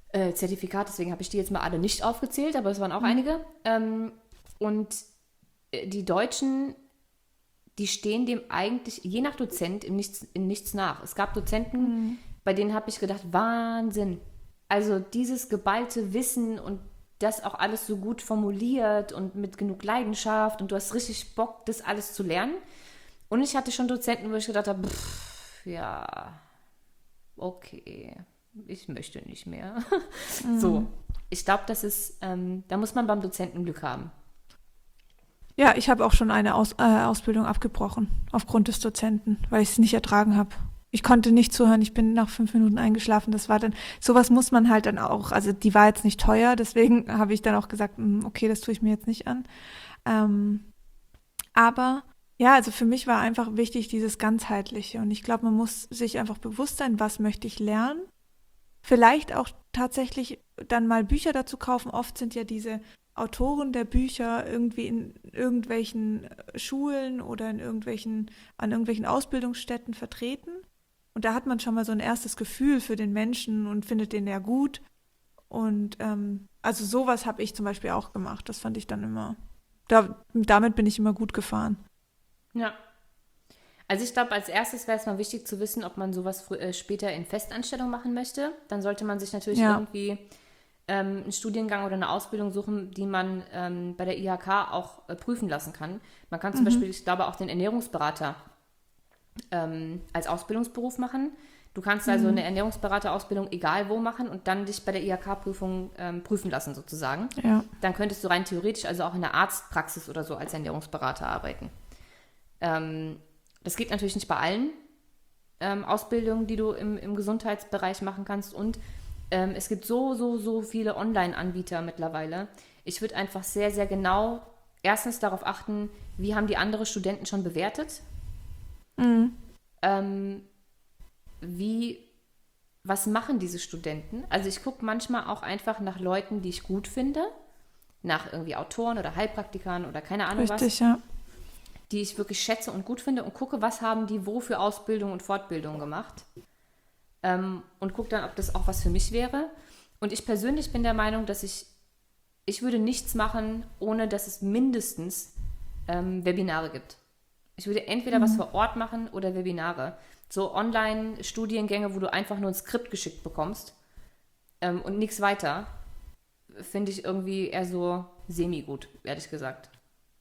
äh, Zertifikat, deswegen habe ich die jetzt mal alle nicht aufgezählt, aber es waren auch mhm. einige. Ähm, und die Deutschen, die stehen dem eigentlich, je nach Dozent, in nichts, in nichts nach. Es gab Dozenten, mhm. bei denen habe ich gedacht, Wahnsinn. Also dieses geballte Wissen und das auch alles so gut formuliert und mit genug Leidenschaft und du hast richtig Bock, das alles zu lernen. Und ich hatte schon Dozenten, wo ich gedacht habe, pff, ja, okay, ich möchte nicht mehr. Mhm. So, ich glaube, das ist, ähm, da muss man beim Dozenten Glück haben. Ja, ich habe auch schon eine Aus, äh, Ausbildung abgebrochen, aufgrund des Dozenten, weil ich es nicht ertragen habe. Ich konnte nicht zuhören, ich bin nach fünf Minuten eingeschlafen. Das war dann, sowas muss man halt dann auch, also die war jetzt nicht teuer, deswegen habe ich dann auch gesagt, okay, das tue ich mir jetzt nicht an. Ähm, aber ja, also für mich war einfach wichtig dieses Ganzheitliche und ich glaube, man muss sich einfach bewusst sein, was möchte ich lernen. Vielleicht auch tatsächlich dann mal Bücher dazu kaufen. Oft sind ja diese Autoren der Bücher irgendwie in irgendwelchen Schulen oder in irgendwelchen, an irgendwelchen Ausbildungsstätten vertreten. Und da hat man schon mal so ein erstes Gefühl für den Menschen und findet den ja gut. Und ähm, also sowas habe ich zum Beispiel auch gemacht. Das fand ich dann immer, da, damit bin ich immer gut gefahren. Ja. Also ich glaube, als erstes wäre es mal wichtig zu wissen, ob man sowas frü- äh, später in Festanstellung machen möchte. Dann sollte man sich natürlich ja. irgendwie ähm, einen Studiengang oder eine Ausbildung suchen, die man ähm, bei der I H K auch äh, prüfen lassen kann. Man kann zum mhm. Beispiel, ich glaube, auch den Ernährungsberater ähm, als Ausbildungsberuf machen. Du kannst also mhm. eine Ernährungsberaterausbildung egal wo machen und dann dich bei der I H K-Prüfung ähm, prüfen lassen sozusagen. Ja. Dann könntest du rein theoretisch also auch in der Arztpraxis oder so als Ernährungsberater arbeiten. Ähm, Das geht natürlich nicht bei allen ähm, Ausbildungen, die du im, im Gesundheitsbereich machen kannst. Und ähm, es gibt so, so, so viele Online-Anbieter mittlerweile. Ich würde einfach sehr, sehr genau erstens darauf achten, wie haben die anderen Studenten schon bewertet? Mhm. Ähm, wie, was machen diese Studenten? Also ich gucke manchmal auch einfach nach Leuten, die ich gut finde, nach irgendwie Autoren oder Heilpraktikern oder keine Ahnung Richtig, was. Richtig, ja. Die ich wirklich schätze und gut finde und gucke, was haben die wo für Ausbildung und Fortbildung gemacht ähm, und gucke dann, ob das auch was für mich wäre. Und ich persönlich bin der Meinung, dass ich, ich würde nichts machen, ohne dass es mindestens ähm, Webinare gibt. Ich würde entweder mhm. was vor Ort machen oder Webinare. So Online-Studiengänge, wo du einfach nur ein Skript geschickt bekommst ähm, und nichts weiter, finde ich irgendwie eher so semi-gut, ehrlich gesagt.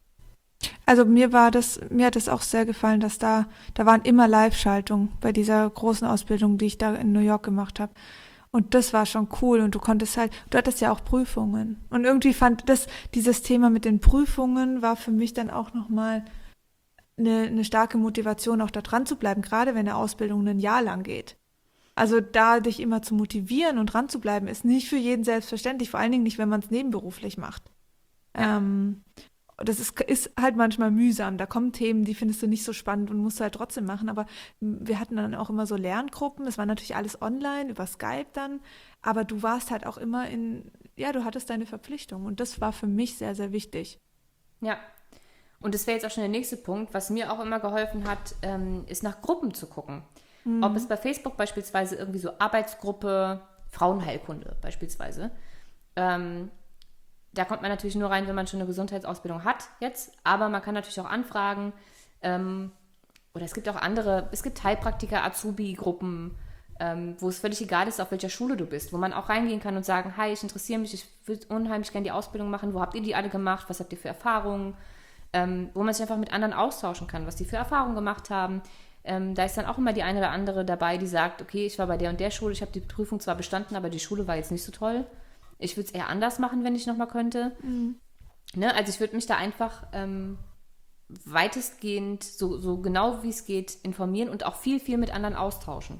Also mir war das, mir hat es auch sehr gefallen, dass da, da waren immer Live-Schaltungen bei dieser großen Ausbildung, die ich da in New York gemacht habe. Und das war schon cool und du konntest halt, du hattest ja auch Prüfungen. Und irgendwie fand das, dieses Thema mit den Prüfungen war für mich dann auch nochmal eine, eine starke Motivation, auch da dran zu bleiben, gerade wenn eine Ausbildung ein Jahr lang geht. Also da dich immer zu motivieren und dran zu bleiben, ist nicht für jeden selbstverständlich, vor allen Dingen nicht, wenn man es nebenberuflich macht. Ja. Ähm, Das ist, ist halt manchmal mühsam. Da kommen Themen, die findest du nicht so spannend und musst du halt trotzdem machen. Aber wir hatten dann auch immer so Lerngruppen. Das war natürlich alles online, über Skype dann. Aber du warst halt auch immer in, ja, du hattest deine Verpflichtung. Und das war für mich sehr, sehr wichtig. Ja, und das wäre jetzt auch schon der nächste Punkt. Was mir auch immer geholfen hat, ähm, ist nach Gruppen zu gucken. Mhm. Ob es bei Facebook beispielsweise irgendwie so Arbeitsgruppe, Frauenheilkunde beispielsweise, ähm, da kommt man natürlich nur rein, wenn man schon eine Gesundheitsausbildung hat jetzt, aber man kann natürlich auch anfragen ähm, oder es gibt auch andere, es gibt Heilpraktiker, Azubi-Gruppen, ähm, wo es völlig egal ist, auf welcher Schule du bist, wo man auch reingehen kann und sagen, hi, ich interessiere mich, ich würde unheimlich gerne die Ausbildung machen, wo habt ihr die alle gemacht, was habt ihr für Erfahrungen, ähm, wo man sich einfach mit anderen austauschen kann, was die für Erfahrungen gemacht haben. Ähm, da ist dann auch immer die eine oder andere dabei, die sagt, okay, ich war bei der und der Schule, ich habe die Prüfung zwar bestanden, aber die Schule war jetzt nicht so toll. Ich würde es eher anders machen, wenn ich nochmal könnte. Mhm. Ne? Also ich würde mich da einfach ähm, weitestgehend, so, so genau wie es geht, informieren und auch viel, viel mit anderen austauschen.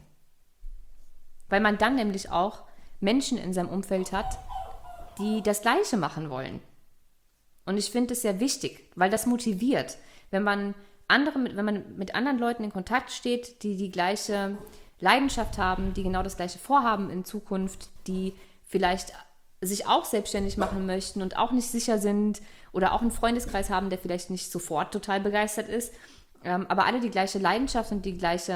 Weil man dann nämlich auch Menschen in seinem Umfeld hat, die das Gleiche machen wollen. Und ich finde es sehr wichtig, weil das motiviert. Wenn man, andere, wenn man mit anderen Leuten in Kontakt steht, die die gleiche Leidenschaft haben, die genau das gleiche vorhaben in Zukunft, die vielleicht sich auch selbstständig machen möchten und auch nicht sicher sind oder auch einen Freundeskreis haben, der vielleicht nicht sofort total begeistert ist, ähm, aber alle die gleiche Leidenschaft und die gleiche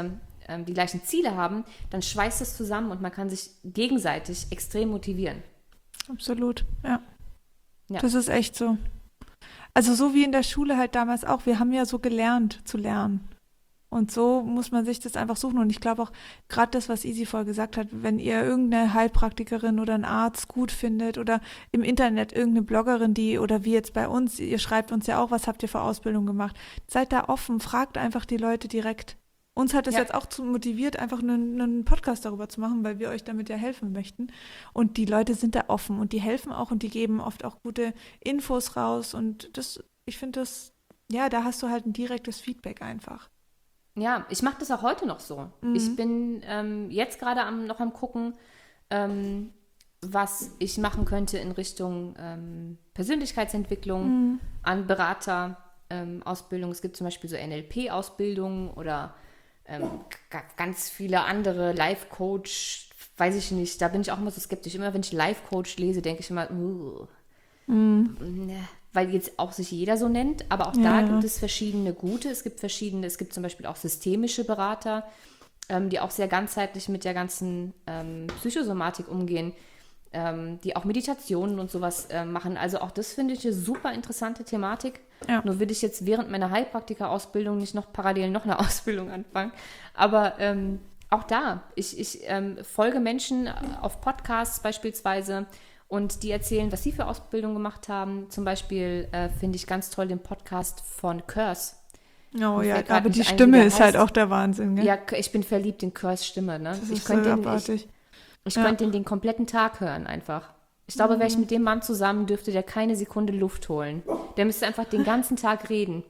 ähm, die gleichen Ziele haben, dann schweißt es zusammen und man kann sich gegenseitig extrem motivieren. Absolut, ja. ja. Das ist echt so. Also so wie in der Schule halt damals auch. Wir haben ja so gelernt zu lernen. Und so muss man sich das einfach suchen. Und ich glaube auch, gerade das, was Easy vorher gesagt hat, wenn ihr irgendeine Heilpraktikerin oder einen Arzt gut findet oder im Internet irgendeine Bloggerin, die, oder wie jetzt bei uns, ihr schreibt uns ja auch, was habt ihr für Ausbildung gemacht. Seid da offen, fragt einfach die Leute direkt. Uns hat es ja. jetzt auch zu motiviert, einfach einen, einen Podcast darüber zu machen, weil wir euch damit ja helfen möchten. Und die Leute sind da offen und die helfen auch und die geben oft auch gute Infos raus. Und das, ich finde das, ja, da hast du halt ein direktes Feedback einfach. Ja, ich mache das auch heute noch so. Mhm. Ich bin ähm, jetzt gerade am, noch am gucken, ähm, was ich machen könnte in Richtung ähm, Persönlichkeitsentwicklung, mhm. an Beraterausbildung. Ähm, es gibt zum Beispiel so N L P-Ausbildungen oder ähm, g- ganz viele andere, Life-Coach, weiß ich nicht. Da bin ich auch immer so skeptisch. Immer wenn ich Life-Coach lese, denke ich immer, uh, mhm. ne. Weil jetzt auch sich jeder so nennt, aber auch ja. da gibt es verschiedene gute. Es gibt verschiedene, es gibt zum Beispiel auch systemische Berater, ähm, die auch sehr ganzheitlich mit der ganzen ähm, Psychosomatik umgehen, ähm, die auch Meditationen und sowas äh, machen. Also auch das finde ich eine super interessante Thematik. Ja. Nur will ich jetzt während meiner Heilpraktiker-Ausbildung nicht noch parallel noch eine Ausbildung anfangen. Aber ähm, auch da, ich, ich ähm, folge Menschen auf Podcasts beispielsweise, und die erzählen, was sie für Ausbildung gemacht haben. Zum Beispiel äh, finde ich ganz toll den Podcast von Curse. Oh ja, aber die Stimme ist halt auch der Wahnsinn. Gell? Ja, ich bin verliebt in Curse Stimme. Ne? Das ich ist könnte so den, abartig. Ich, ich ja. könnte den den kompletten Tag hören einfach. Ich glaube, mhm. wäre ich mit dem Mann zusammen, dürfte der keine Sekunde Luft holen. Der müsste einfach den ganzen Tag reden.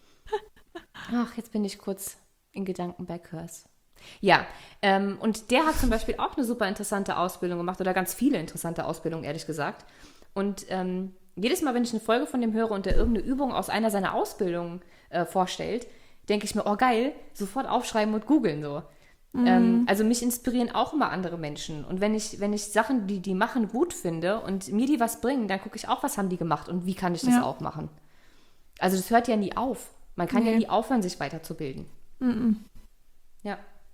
Ach, jetzt bin ich kurz in Gedanken bei Curse. Ja, ähm, und der hat zum Beispiel auch eine super interessante Ausbildung gemacht oder ganz viele interessante Ausbildungen, ehrlich gesagt. Und ähm, jedes Mal, wenn ich eine Folge von dem höre und der irgendeine Übung aus einer seiner Ausbildungen äh, vorstellt, denke ich mir, oh geil, sofort aufschreiben und googeln so. Mhm. Ähm, also mich inspirieren auch immer andere Menschen. Und wenn ich, wenn ich Sachen, die die machen, gut finde und mir die was bringen, dann gucke ich auch, was haben die gemacht und wie kann ich das ja. auch machen. Also das hört ja nie auf. Man kann nee. ja nie aufhören, sich weiterzubilden. Mhm. Ja.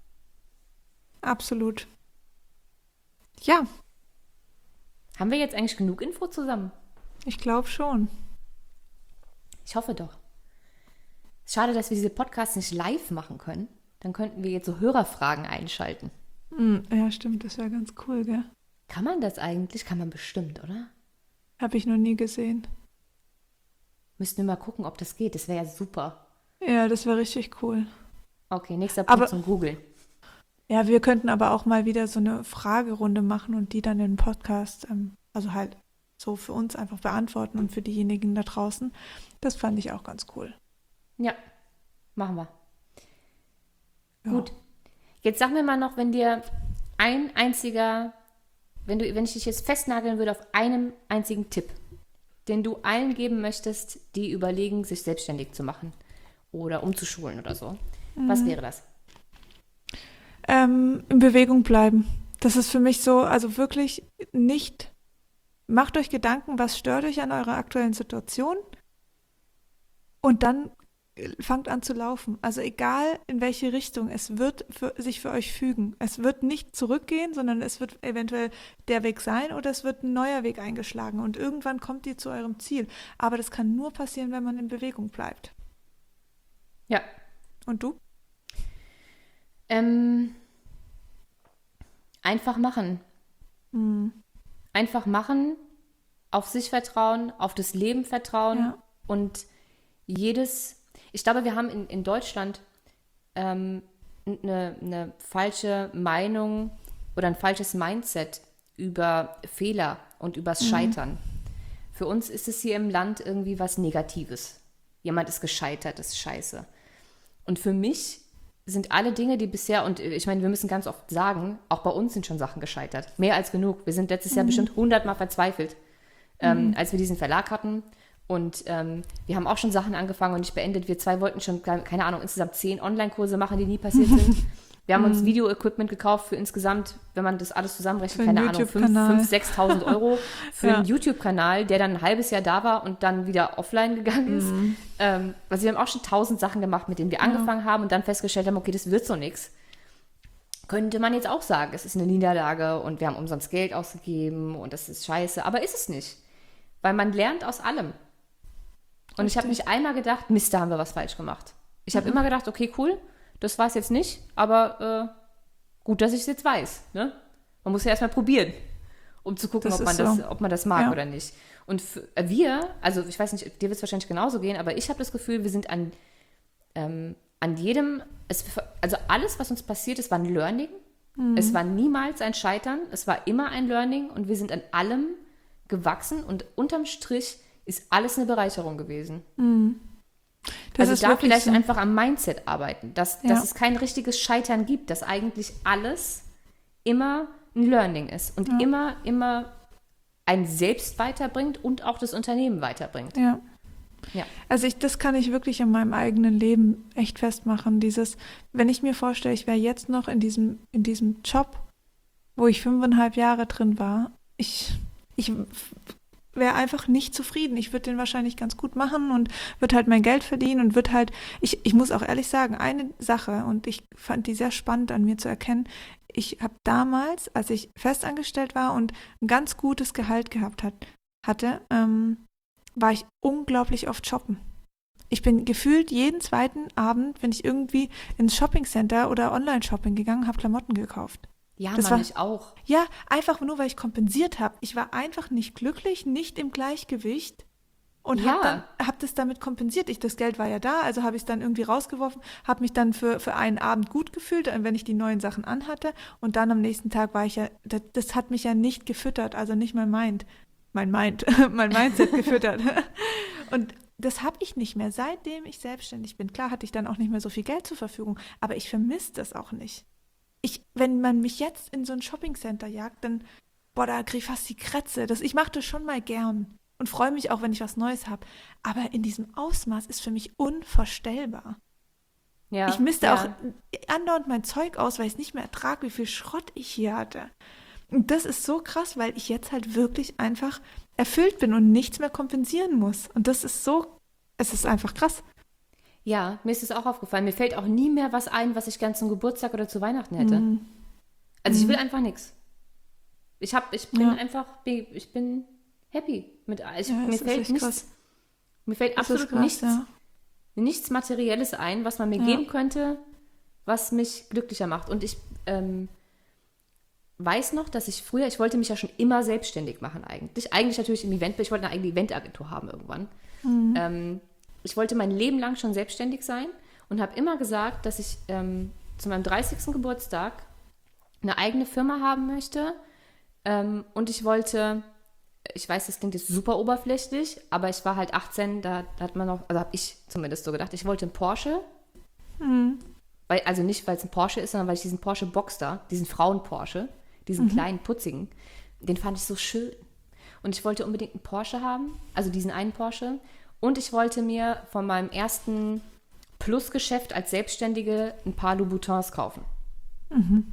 Absolut. Ja. Haben wir jetzt eigentlich genug Info zusammen? Ich glaube schon. Ich hoffe doch. Schade, dass wir diese Podcasts nicht live machen können. Dann könnten wir jetzt so Hörerfragen einschalten. Mm, ja, stimmt. Das wäre ganz cool, gell? Kann man das eigentlich? Kann man bestimmt, oder? Habe ich noch nie gesehen. Müssten wir mal gucken, ob das geht. Das wäre ja super. Ja, das wäre richtig cool. Okay, nächster Punkt Aber, zum Googeln. Ja, wir könnten aber auch mal wieder so eine Fragerunde machen und die dann in den Podcast, ähm, also halt so für uns einfach beantworten und für diejenigen da draußen. Das fand ich auch ganz cool. Ja, machen wir. Ja. Gut. Jetzt sag mir mal noch, wenn dir ein einziger, wenn du, wenn ich dich jetzt festnageln würde auf einem einzigen Tipp, den du allen geben möchtest, die überlegen, sich selbstständig zu machen oder umzuschulen oder so. Mhm. Was wäre das? Ähm, in Bewegung bleiben. Das ist für mich so, also wirklich nicht, macht euch Gedanken, was stört euch an eurer aktuellen Situation und dann fangt an zu laufen. Also egal in welche Richtung, es wird für, sich für euch fügen. Es wird nicht zurückgehen, sondern es wird eventuell der Weg sein oder es wird ein neuer Weg eingeschlagen und irgendwann kommt ihr zu eurem Ziel. Aber das kann nur passieren, wenn man in Bewegung bleibt. Ja. Und du? Ähm, einfach machen. Mhm. Einfach machen, auf sich vertrauen, auf das Leben vertrauen ja. und jedes, ich glaube, wir haben in, in Deutschland ähm, eine, eine falsche Meinung oder ein falsches Mindset über Fehler und übers mhm. Scheitern. Für uns ist es hier im Land irgendwie was Negatives. Jemand ist gescheitert, ist scheiße. Und für mich sind alle Dinge, die bisher, und ich meine, wir müssen ganz oft sagen, auch bei uns sind schon Sachen gescheitert. Mehr als genug. Wir sind letztes mhm. Jahr bestimmt hundertmal verzweifelt, ähm, mhm. als wir diesen Verlag hatten. Und ähm, wir haben auch schon Sachen angefangen und nicht beendet. Wir zwei wollten schon, keine Ahnung, insgesamt zehn Online-Kurse machen, die nie passiert sind. Wir haben uns Video-Equipment gekauft für insgesamt, wenn man das alles zusammenrechnet, keine Ahnung, fünftausend, sechstausend Euro für ja. einen YouTube-Kanal, der dann ein halbes Jahr da war und dann wieder offline gegangen ist. Mhm. Ähm, also wir haben auch schon tausend Sachen gemacht, mit denen wir ja. angefangen haben und dann festgestellt haben, okay, das wird so nichts. könnte man jetzt auch sagen, es ist eine Niederlage und wir haben umsonst Geld ausgegeben und das ist scheiße. Aber ist es nicht. Weil man lernt aus allem. Und Richtig. Ich habe mich einmal gedacht, Mist, da haben wir was falsch gemacht. Ich habe mhm. immer gedacht, okay, cool, das war es jetzt nicht, aber äh, gut, dass ich es jetzt weiß. Ne? Man muss ja erstmal probieren, um zu gucken, ob man, so. das, ob man das mag ja. oder nicht. Und für, äh, wir, also ich weiß nicht, dir wird es wahrscheinlich genauso gehen, aber ich habe das Gefühl, wir sind an, ähm, an jedem, es, also alles, was uns passiert ist, war ein Learning. Mhm. Es war niemals ein Scheitern, es war immer ein Learning und wir sind an allem gewachsen und unterm Strich ist alles eine Bereicherung gewesen. Mhm. Also da vielleicht so. einfach am Mindset arbeiten, dass, ja. dass es kein richtiges Scheitern gibt, dass eigentlich alles immer ein Learning ist und ja. immer, immer einen selbst weiterbringt und auch das Unternehmen weiterbringt. Ja. ja. Also ich, das kann ich wirklich in meinem eigenen Leben echt festmachen. Dieses, wenn ich mir vorstelle, ich wäre jetzt noch in diesem, in diesem Job, wo ich fünfeinhalb Jahre drin war, ich, ich wäre einfach nicht zufrieden. Ich würde den wahrscheinlich ganz gut machen und würde halt mein Geld verdienen und würde halt, ich, ich muss auch ehrlich sagen, eine Sache, und ich fand die sehr spannend an mir zu erkennen, ich habe damals, als ich festangestellt war und ein ganz gutes Gehalt gehabt hat, hatte, ähm, war ich unglaublich oft shoppen. Ich bin gefühlt jeden zweiten Abend, wenn ich irgendwie ins Shoppingcenter oder Online-Shopping gegangen, habe Klamotten gekauft. Ja, das Mann, war, ich auch. Ja, einfach nur, weil ich kompensiert habe. Ich war einfach nicht glücklich, nicht im Gleichgewicht und ja. habe dann hab das damit kompensiert. Ich, das Geld war ja da, also habe ich es dann irgendwie rausgeworfen, habe mich dann für, für einen Abend gut gefühlt, wenn ich die neuen Sachen anhatte. Und dann am nächsten Tag war ich ja, das, das hat mich ja nicht gefüttert, also nicht mein Mind, mein Mind, mein Mindset gefüttert. Und das habe ich nicht mehr, seitdem ich selbstständig bin. Klar hatte ich dann auch nicht mehr so viel Geld zur Verfügung, aber ich vermisse das auch nicht. Ich, wenn man mich jetzt in so ein Shoppingcenter jagt, dann, boah, da kriege ich fast die Krätze. Das, ich mache das schon mal gern und freue mich auch, wenn ich was Neues habe. Aber in diesem Ausmaß ist für mich unvorstellbar. Ja, ich misste ja. auch andauernd mein Zeug aus, weil ich es nicht mehr ertrage, wie viel Schrott ich hier hatte. Und das ist so krass, weil ich jetzt halt wirklich einfach erfüllt bin und nichts mehr kompensieren muss. Und das ist so, es ist einfach krass. Ja, mir ist es auch aufgefallen. Mir fällt auch nie mehr was ein, was ich gern zum Geburtstag oder zu Weihnachten hätte. Mm. Also ich will einfach nichts. Ich hab, ich bin ja. einfach, ich bin happy mit ich, ja, mir fällt nichts. Krass. Mir fällt das absolut krass, nichts, ja. nichts Materielles ein, was man mir ja. geben könnte, was mich glücklicher macht. Und ich ähm, weiß noch, dass ich früher, ich wollte mich ja schon immer selbstständig machen eigentlich. Eigentlich natürlich im Event, ich wollte eine eigene Eventagentur haben irgendwann. Mm. Ähm, Ich wollte mein Leben lang schon selbstständig sein und habe immer gesagt, dass ich ähm, zu meinem dreißigsten Geburtstag eine eigene Firma haben möchte. Ähm, und ich wollte, ich weiß, das klingt jetzt super oberflächlich, aber ich war halt achtzehn, da, da hat man noch, also habe ich zumindest so gedacht, ich wollte einen Porsche. Mhm. Weil, also nicht, weil es ein Porsche ist, sondern weil ich diesen Porsche Boxster, diesen Frauen-Porsche, diesen mhm. kleinen, putzigen, den fand ich so schön. Und ich wollte unbedingt einen Porsche haben, also diesen einen Porsche. Und ich wollte mir von meinem ersten Plusgeschäft als Selbstständige ein paar Louboutins kaufen. Mhm.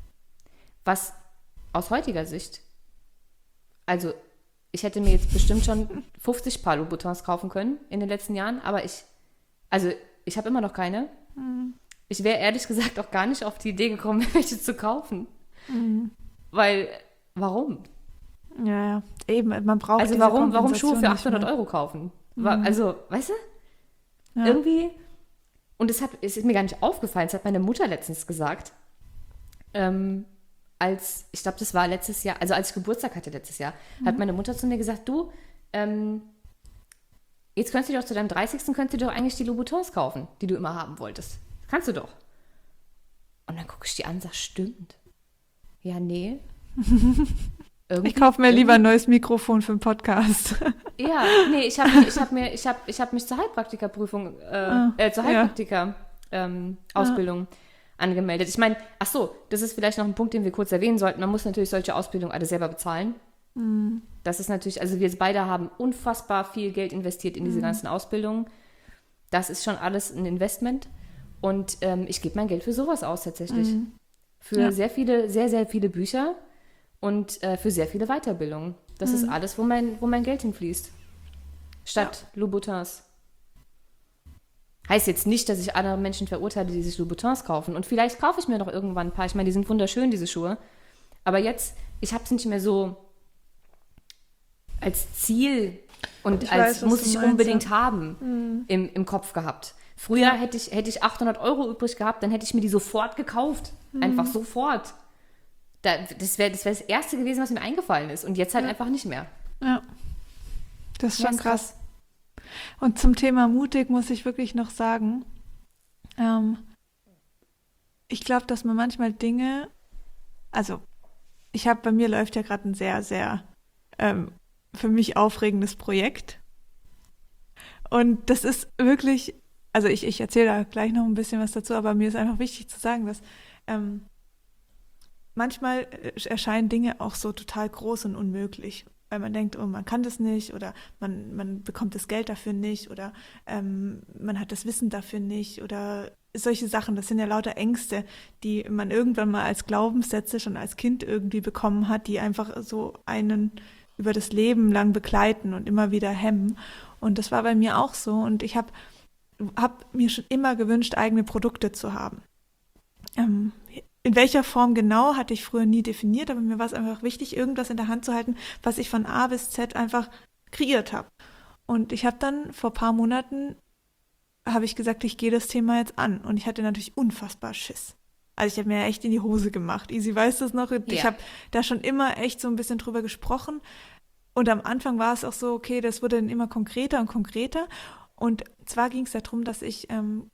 Was aus heutiger Sicht, also ich hätte mir jetzt bestimmt schon fünfzig Paar Louboutins kaufen können in den letzten Jahren, aber ich, also ich habe immer noch keine. Mhm. Ich wäre ehrlich gesagt auch gar nicht auf die Idee gekommen, welche zu kaufen. Mhm. Weil, warum? Ja, ja, eben, man braucht Also warum, warum Schuhe für achthundert Euro kaufen? Also, weißt du, ja. irgendwie, und es, hat, es ist mir gar nicht aufgefallen, es hat meine Mutter letztens gesagt, ähm, als, ich glaube, das war letztes Jahr, also als ich Geburtstag hatte letztes Jahr, mhm. hat meine Mutter zu mir gesagt, du, ähm, jetzt könntest du doch zu deinem dreißigsten könntest du doch eigentlich die Louboutins kaufen, die du immer haben wolltest. Kannst du doch. Und dann gucke ich die an und sage, stimmt. Ja, nee. Irgendwie, ich kaufe mir lieber ein neues Mikrofon für einen Podcast. Ja, nee, ich habe ich hab mir, ich hab, ich hab mich zur Heilpraktikerprüfung, äh, ah, äh zur Heilpraktiker-Ausbildung ja. ähm, angemeldet. Ich meine, ach so, das ist vielleicht noch ein Punkt, den wir kurz erwähnen sollten. Man muss natürlich solche Ausbildungen alle selber bezahlen. Mhm. Das ist natürlich, also wir beide haben unfassbar viel Geld investiert in diese mhm. ganzen Ausbildungen. Das ist schon alles ein Investment. Und ähm, ich gebe mein Geld für sowas aus tatsächlich. Mhm. Für ja. sehr viele, sehr, sehr viele Bücher. Und äh, für sehr viele Weiterbildungen. Das mhm. ist alles, wo mein, wo mein Geld hinfließt. Statt ja. Louboutins. Heißt jetzt nicht, dass ich andere Menschen verurteile, die sich Louboutins kaufen. Und vielleicht kaufe ich mir noch irgendwann ein paar. Ich meine, die sind wunderschön, diese Schuhe. Aber jetzt, ich habe es nicht mehr so als Ziel und ich als weiß, muss ich meinst, unbedingt ja. haben mhm. im, im Kopf gehabt. Früher hätte ich, hätte ich achthundert Euro übrig gehabt, dann hätte ich mir die sofort gekauft. Mhm. Einfach sofort. Da, das wäre das, wär das Erste gewesen, was mir eingefallen ist. Und jetzt halt ja. einfach nicht mehr. Ja, das ist schon krass. krass. Und zum Thema mutig muss ich wirklich noch sagen, ähm, ich glaube, dass man manchmal Dinge, also ich habe, bei mir läuft ja gerade ein sehr, sehr ähm, für mich aufregendes Projekt. Und das ist wirklich, also ich, ich erzähle da gleich noch ein bisschen was dazu, aber mir ist einfach wichtig zu sagen, dass ähm, manchmal erscheinen Dinge auch so total groß und unmöglich. Weil man denkt, oh, man kann das nicht oder man, man bekommt das Geld dafür nicht oder ähm, man hat das Wissen dafür nicht oder solche Sachen. Das sind ja lauter Ängste, die man irgendwann mal als Glaubenssätze schon als Kind irgendwie bekommen hat, die einfach so einen über das Leben lang begleiten und immer wieder hemmen. Und das war bei mir auch so. Und ich habe hab mir schon immer gewünscht, eigene Produkte zu haben. Ähm, In welcher Form genau, hatte ich früher nie definiert, aber mir war es einfach wichtig, irgendwas in der Hand zu halten, was ich von A bis Z einfach kreiert habe. Und ich habe dann vor ein paar Monaten, habe ich gesagt, ich gehe das Thema jetzt an. Und ich hatte natürlich unfassbar Schiss. Also ich habe mir echt in die Hose gemacht. Easy weiß das noch. Ich ja. habe da schon immer echt so ein bisschen drüber gesprochen. Und am Anfang war es auch so, okay, das wurde dann immer konkreter und konkreter. Und zwar ging es darum, dass ich ähm,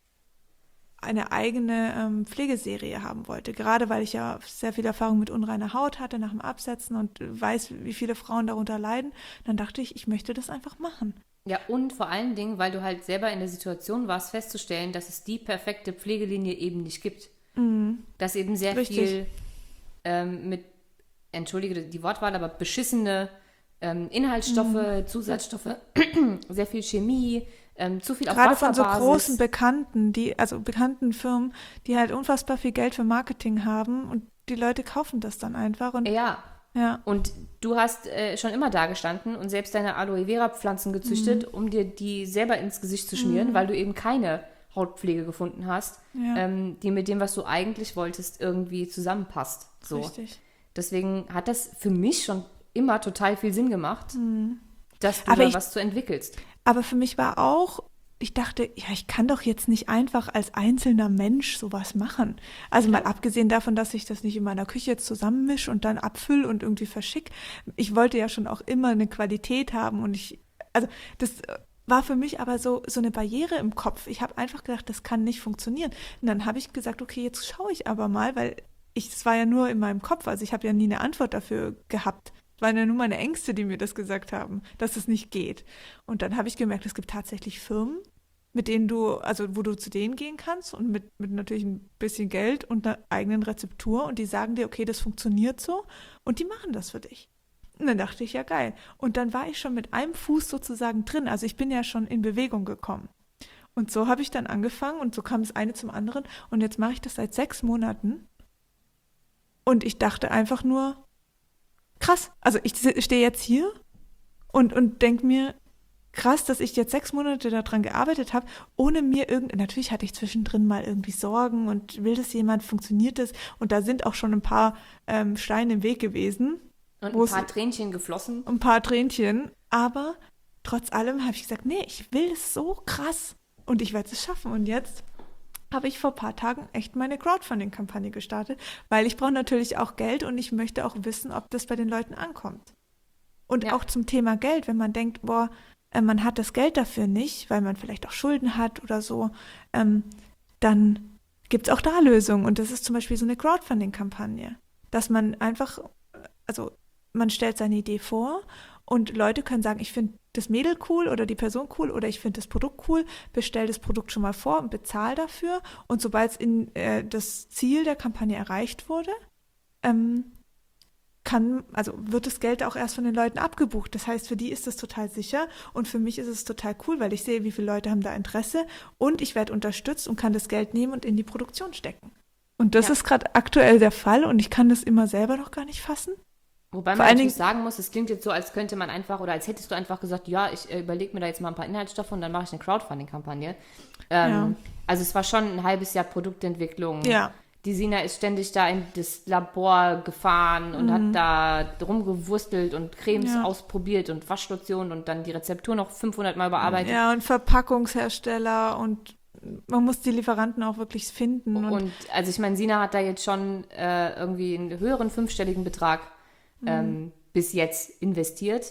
eine eigene ähm, Pflegeserie haben wollte. Gerade weil ich ja sehr viel Erfahrung mit unreiner Haut hatte nach dem Absetzen und weiß, wie viele Frauen darunter leiden. Dann dachte ich, ich möchte das einfach machen. Ja, und vor allen Dingen, weil du halt selber in der Situation warst, festzustellen, dass es die perfekte Pflegelinie eben nicht gibt. Mhm. Dass eben sehr Richtig. viel ähm, mit, entschuldige die Wortwahl, aber beschissene ähm, Inhaltsstoffe, mhm. Zusatzstoffe, sehr viel Chemie, Ähm, zu viel auf Gerade von so großen Bekannten, die, also bekannten Firmen, die halt unfassbar viel Geld für Marketing haben und die Leute kaufen das dann einfach. Und, ja. ja. Und du hast äh, schon immer da gestanden und selbst deine Aloe Vera Pflanzen gezüchtet, mhm. um dir die selber ins Gesicht zu schmieren, mhm. weil du eben keine Hautpflege gefunden hast, ja. ähm, die mit dem, was du eigentlich wolltest, irgendwie zusammenpasst. So. Richtig. Deswegen hat das für mich schon immer total viel Sinn gemacht, mhm. dass du aber da ich, was zu entwickelst. Aber für mich war auch, ich dachte, ja, ich kann doch jetzt nicht einfach als einzelner Mensch sowas machen. Also mal abgesehen davon, dass ich das nicht in meiner Küche jetzt zusammenmische und dann abfülle und irgendwie verschicke. Ich wollte ja schon auch immer eine Qualität haben und ich, also das war für mich aber so, so eine Barriere im Kopf. Ich habe einfach gedacht, das kann nicht funktionieren. Und dann habe ich gesagt, okay, jetzt schaue ich aber mal, weil ich, das war ja nur in meinem Kopf, also ich habe ja nie eine Antwort dafür gehabt. Es waren ja nur meine Ängste, die mir das gesagt haben, dass es nicht geht. Und dann habe ich gemerkt, es gibt tatsächlich Firmen, mit denen du, also wo du zu denen gehen kannst und mit, mit natürlich ein bisschen Geld und einer eigenen Rezeptur und die sagen dir, okay, das funktioniert so und die machen das für dich. Und dann dachte ich, ja geil. Und dann war ich schon mit einem Fuß sozusagen drin, also ich bin ja schon in Bewegung gekommen. Und so habe ich dann angefangen und so kam das eine zum anderen und jetzt mache ich das seit sechs Monaten und ich dachte einfach nur, krass, also ich stehe jetzt hier und, und denke mir, krass, dass ich jetzt sechs Monate daran gearbeitet habe, ohne mir irgend, natürlich hatte ich zwischendrin mal irgendwie Sorgen und will das jemand, funktioniert das? Und da sind auch schon ein paar ähm, Steine im Weg gewesen. Und ein paar Tränchen geflossen. Ein paar Tränchen, aber trotz allem habe ich gesagt, nee, ich will es so krass und ich werde es schaffen. Und jetzt habe ich vor ein paar Tagen echt meine Crowdfunding-Kampagne gestartet, weil ich brauche natürlich auch Geld und ich möchte auch wissen, ob das bei den Leuten ankommt. Und ja. auch zum Thema Geld, wenn man denkt, boah, man hat das Geld dafür nicht, weil man vielleicht auch Schulden hat oder so, ähm, dann gibt es auch da Lösungen. Und das ist zum Beispiel so eine Crowdfunding-Kampagne, dass man einfach, also man stellt seine Idee vor und Leute können sagen, ich finde das Mädel cool oder die Person cool oder ich finde das Produkt cool, bestell das Produkt schon mal vor und bezahl dafür. Und sobald es in äh, das Ziel der Kampagne erreicht wurde, ähm, kann, also wird das Geld auch erst von den Leuten abgebucht. Das heißt, für die ist das total sicher und für mich ist es total cool, weil ich sehe, wie viele Leute haben da Interesse und ich werde unterstützt und kann das Geld nehmen und in die Produktion stecken. Und das ja. ist gerade aktuell der Fall und ich kann das immer selber noch gar nicht fassen. Wobei man natürlich sagen muss, es klingt jetzt so, als könnte man einfach, oder als hättest du einfach gesagt, ja, ich äh, überlege mir da jetzt mal ein paar Inhaltsstoffe und dann mache ich eine Crowdfunding-Kampagne. Ähm, ja. Also es war schon ein halbes Jahr Produktentwicklung. Ja. Die Sina ist ständig da in das Labor gefahren und mhm. hat da rumgewurstelt und Cremes ja. ausprobiert und Waschlotionen und dann die Rezeptur noch fünfhundert Mal bearbeitet. Ja, und Verpackungshersteller und man muss die Lieferanten auch wirklich finden. Und, und also ich meine, Sina hat da jetzt schon äh, irgendwie einen höheren fünfstelligen Betrag mhm. ähm, bis jetzt investiert.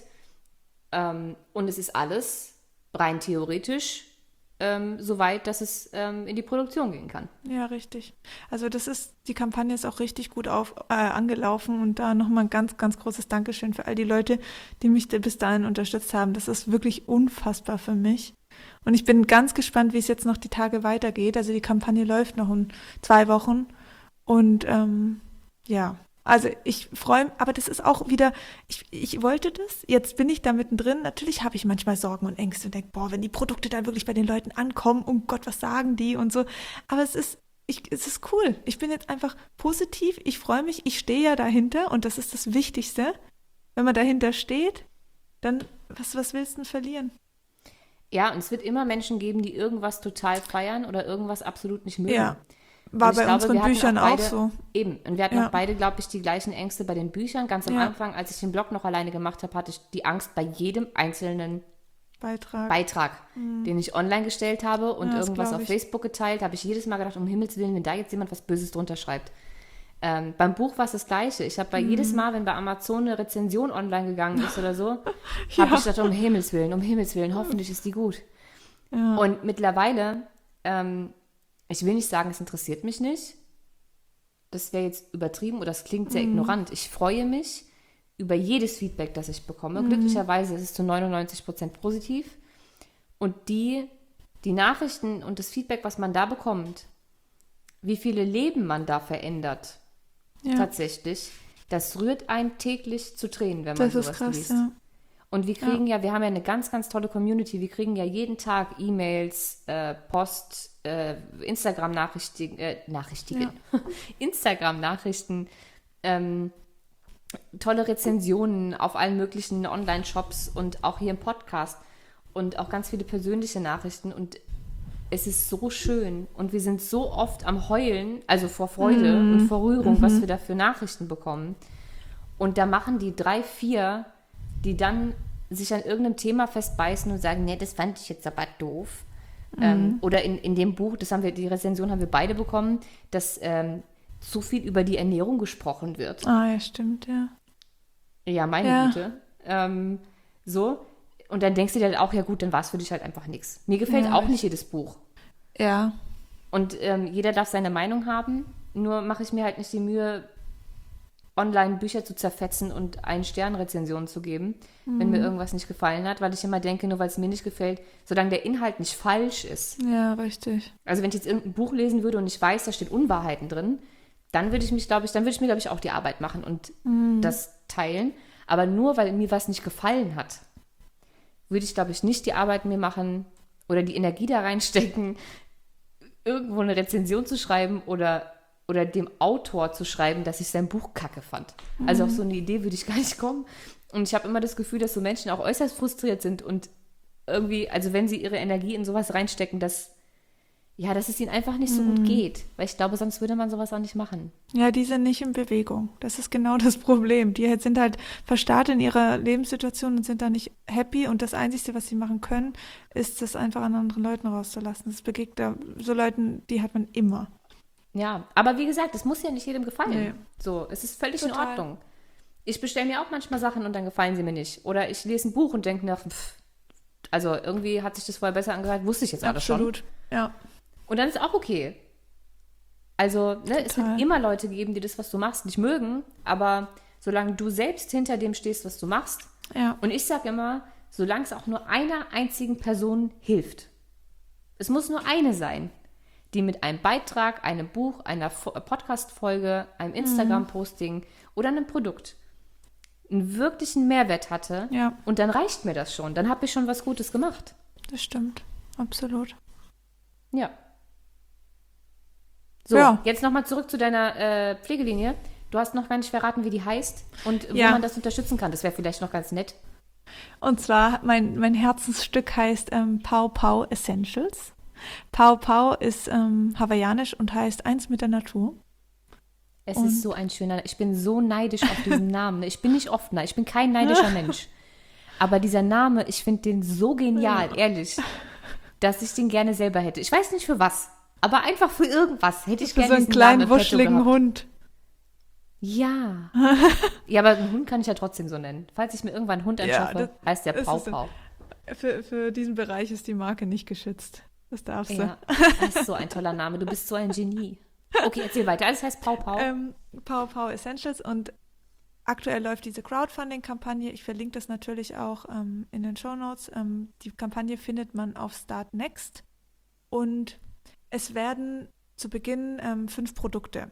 Ähm, und es ist alles rein theoretisch ähm, so weit, dass es ähm, in die Produktion gehen kann. Ja, richtig. Also das ist, die Kampagne ist auch richtig gut auf, äh, angelaufen und da nochmal ein ganz, ganz großes Dankeschön für all die Leute, die mich bis dahin unterstützt haben. Das ist wirklich unfassbar für mich. Und ich bin ganz gespannt, wie es jetzt noch die Tage weitergeht. Also die Kampagne läuft noch in zwei Wochen. Und ähm, ja, also ich freue mich, aber das ist auch wieder, ich, ich wollte das, jetzt bin ich da mittendrin. Natürlich habe ich manchmal Sorgen und Ängste und denke, boah, wenn die Produkte dann wirklich bei den Leuten ankommen, oh Gott, was sagen die und so. Aber es ist, ich, es ist cool. Ich bin jetzt einfach positiv, ich freue mich, ich stehe ja dahinter und das ist das Wichtigste. Wenn man dahinter steht, dann, was, was willst du denn verlieren? Ja, und es wird immer Menschen geben, die irgendwas total feiern oder irgendwas absolut nicht mögen. Ja, war bei glaube, unseren Büchern auch, beide, auch so. Eben, und wir hatten ja. auch beide, glaube ich, die gleichen Ängste bei den Büchern. Ganz am ja. Anfang, als ich den Blog noch alleine gemacht habe, hatte ich die Angst bei jedem einzelnen Beitrag, Beitrag mhm. den ich online gestellt habe und ja, irgendwas auf Facebook geteilt, habe ich jedes Mal gedacht, um Himmels Willen, wenn da jetzt jemand was Böses drunter schreibt. Ähm, beim Buch war es das Gleiche. Ich habe bei mhm. jedes Mal, wenn bei Amazon eine Rezension online gegangen ist oder so, ja. habe ich gedacht, um Himmels Willen, um Himmels Willen, hoffentlich ist die gut. Ja. Und mittlerweile, ähm, ich will nicht sagen, es interessiert mich nicht. Das wäre jetzt übertrieben oder es klingt sehr mhm. ignorant. Ich freue mich über jedes Feedback, das ich bekomme. Mhm. Glücklicherweise ist es zu neunundneunzig Prozent positiv. Und die, die Nachrichten und das Feedback, was man da bekommt, wie viele Leben man da verändert, ja. tatsächlich, das rührt einen täglich zu Tränen, wenn man das sowas ist krass, liest. Ja. Und wir kriegen ja. ja, wir haben ja eine ganz, ganz tolle Community. Wir kriegen ja jeden Tag E-Mails, äh, Post, äh, Instagram-Nachrichten, äh, Nachrichten, ja. Instagram-Nachrichten, ähm, tolle Rezensionen auf allen möglichen Online-Shops und auch hier im Podcast und auch ganz viele persönliche Nachrichten. Und es ist so schön und wir sind so oft am Heulen, also vor Freude mhm. und vor Rührung, mhm. was wir da für Nachrichten bekommen. Und da machen die drei, vier, die dann sich an irgendeinem Thema festbeißen und sagen, nee, das fand ich jetzt aber doof. Mhm. Ähm, oder in, in dem Buch, das haben wir, die Rezension haben wir beide bekommen, dass ähm, zu viel über die Ernährung gesprochen wird. Ah, ja, stimmt, ja. Ja, meine ja. Güte. Ähm, so. Und dann denkst du dir halt auch, ja gut, dann war es für dich halt einfach nichts. Mir gefällt ja, auch nicht jedes Buch. Ja. Und ähm, jeder darf seine Meinung haben, nur mache ich mir halt nicht die Mühe, online Bücher zu zerfetzen und einen Stern-Rezensionen zu geben, mhm. wenn mir irgendwas nicht gefallen hat, weil ich immer denke, nur weil es mir nicht gefällt, solange der Inhalt nicht falsch ist. Ja, richtig. Also wenn ich jetzt irgendein Buch lesen würde und ich weiß, da steht Unwahrheiten drin, dann würde ich mich, glaube ich, dann würde ich mir, glaube ich, auch die Arbeit machen und mhm. das teilen. Aber nur, weil mir was nicht gefallen hat, würde ich, glaube ich, nicht die Arbeit mir machen oder die Energie da reinstecken, irgendwo eine Rezension zu schreiben oder oder dem Autor zu schreiben, dass ich sein Buch kacke fand. Mhm. Also auf so eine Idee würde ich gar nicht kommen. Und ich habe immer das Gefühl, dass so Menschen auch äußerst frustriert sind und irgendwie, also wenn sie ihre Energie in sowas reinstecken, dass, ja, dass es ihnen einfach nicht so mhm. gut geht. Weil ich glaube, sonst würde man sowas auch nicht machen. Ja, die sind nicht in Bewegung. Das ist genau das Problem. Die sind halt verstarrt in ihrer Lebenssituation und sind da nicht happy. Und das Einzige, was sie machen können, ist, das einfach an anderen Leuten rauszulassen. Das begegnet so Leuten, die hat man immer. Ja, aber wie gesagt, es muss ja nicht jedem gefallen. Nee. So, es ist völlig Total. in Ordnung. Ich bestelle mir auch manchmal Sachen und dann gefallen sie mir nicht. Oder ich lese ein Buch und denke nach, pff, also irgendwie hat sich das vorher besser angehört, wusste ich jetzt alles schon. Absolut, ja. Und dann ist auch okay. Also, ne, es wird immer Leute geben, die das, was du machst, nicht mögen, aber solange du selbst hinter dem stehst, was du machst, ja. Und ich sage immer, solange es auch nur einer einzigen Person hilft. Es muss nur eine sein, die mit einem Beitrag, einem Buch, einer Podcast-Folge, einem Instagram-Posting mhm. oder einem Produkt einen wirklichen Mehrwert hatte. Ja. Und dann reicht mir das schon. Dann habe ich schon was Gutes gemacht. Das stimmt. Absolut. Ja. So, ja. Jetzt nochmal zurück zu deiner äh, Pflegelinie. du hast noch gar nicht verraten, wie die heißt und wo ja. man das unterstützen kann. Das wäre vielleicht noch ganz nett. Und zwar, mein, mein Herzensstück heißt ähm, Pow Pow Essentials. Pow Pow ist ähm, hawaiianisch und heißt eins mit der Natur. Es und ist so ein schöner, ich bin so neidisch auf diesen Namen. Ich bin nicht oft neidisch, ich bin kein neidischer Mensch. Aber dieser Name, ich finde den so genial, ja. ehrlich, dass ich den gerne selber hätte. Ich weiß nicht für was, aber einfach für irgendwas hätte ich für gerne so einen diesen kleinen, Namen im wuscheligen Petto Hund. Ja. Ja, aber einen Hund kann ich ja trotzdem so nennen. Falls ich mir irgendwann einen Hund anschaffe, ja, das, heißt der Pow Pow. Für, für diesen Bereich ist die Marke nicht geschützt. Das darfst du. Ja, das ist so ein toller Name. Du bist so ein Genie. Okay, erzähl weiter. Alles heißt Pow Pow. Ähm, Pow Pow Essentials und aktuell läuft diese Crowdfunding-Kampagne. Ich verlinke das natürlich auch ähm, in den Shownotes. Ähm, die Kampagne findet man auf Start Next und es werden zu Beginn ähm, fünf Produkte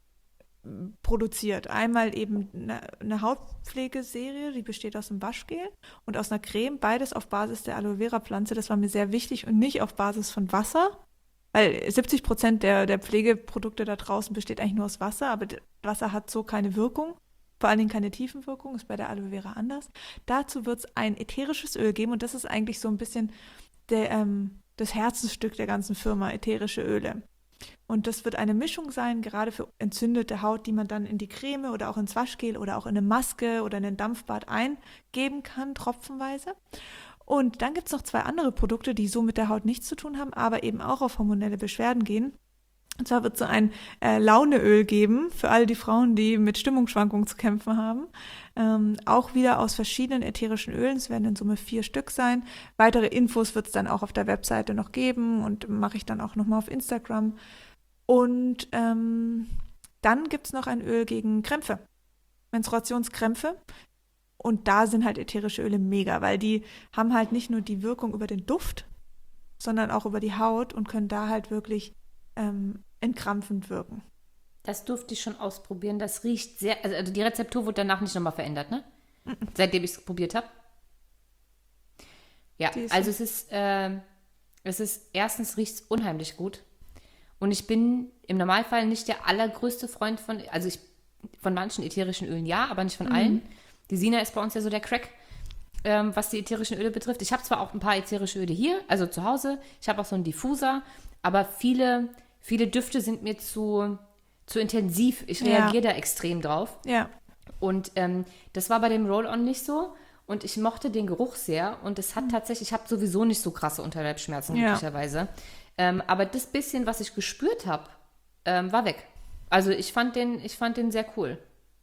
produziert. Einmal eben eine, eine Hautpflegeserie, die besteht aus einem Waschgel und aus einer Creme, beides auf Basis der Aloe Vera Pflanze. Das war mir sehr wichtig und nicht auf Basis von Wasser, weil siebzig Prozent der, der Pflegeprodukte da draußen besteht eigentlich nur aus Wasser, aber Wasser hat so keine Wirkung, vor allen Dingen keine Tiefenwirkung, ist bei der Aloe Vera anders. Dazu wird es ein ätherisches Öl geben und das ist eigentlich so ein bisschen der, ähm, das Herzensstück der ganzen Firma, ätherische Öle. Und das wird eine Mischung sein, gerade für entzündete Haut, die man dann in die Creme oder auch ins Waschgel oder auch in eine Maske oder in ein Dampfbad eingeben kann, tropfenweise. Und dann gibt es noch zwei andere Produkte, die so mit der Haut nichts zu tun haben, aber eben auch auf hormonelle Beschwerden gehen. Und zwar wird es so ein äh, Launeöl geben für all die Frauen, die mit Stimmungsschwankungen zu kämpfen haben. Ähm, auch wieder aus verschiedenen ätherischen Ölen. Es werden in Summe vier Stück sein. Weitere Infos wird es dann auch auf der Webseite noch geben und mache ich dann auch nochmal auf Instagram. Und ähm, dann gibt es noch ein Öl gegen Krämpfe, Menstruationskrämpfe. Und da sind halt ätherische Öle mega, weil die haben halt nicht nur die Wirkung über den Duft, sondern auch über die Haut und können da halt wirklich ähm, entkrampfend wirken. Das durfte ich schon ausprobieren. Das riecht sehr, also die Rezeptur wurde danach nicht nochmal verändert, ne? Mm-mm. Seitdem ich es probiert habe. Ja, also es ist, äh, es ist, erstens riecht es unheimlich gut. Und ich bin im Normalfall nicht der allergrößte Freund von, also ich, von manchen ätherischen Ölen ja, aber nicht von mhm. allen. Die Sina ist bei uns ja so der Crack, ähm, was die ätherischen Öle betrifft. Ich habe zwar auch ein paar ätherische Öle hier, also zu Hause. Ich habe auch so einen Diffuser, aber viele, viele Düfte sind mir zu, zu intensiv. Ich reagiere ja. da extrem drauf. Ja. Und ähm, das war bei dem Roll-On nicht so. Und ich mochte den Geruch sehr. Und es hat mhm. tatsächlich, ich habe sowieso nicht so krasse Unterleibsschmerzen, ja. möglicherweise. Ähm, aber das bisschen, was ich gespürt habe, ähm, war weg. Also ich fand den, ich fand den sehr cool.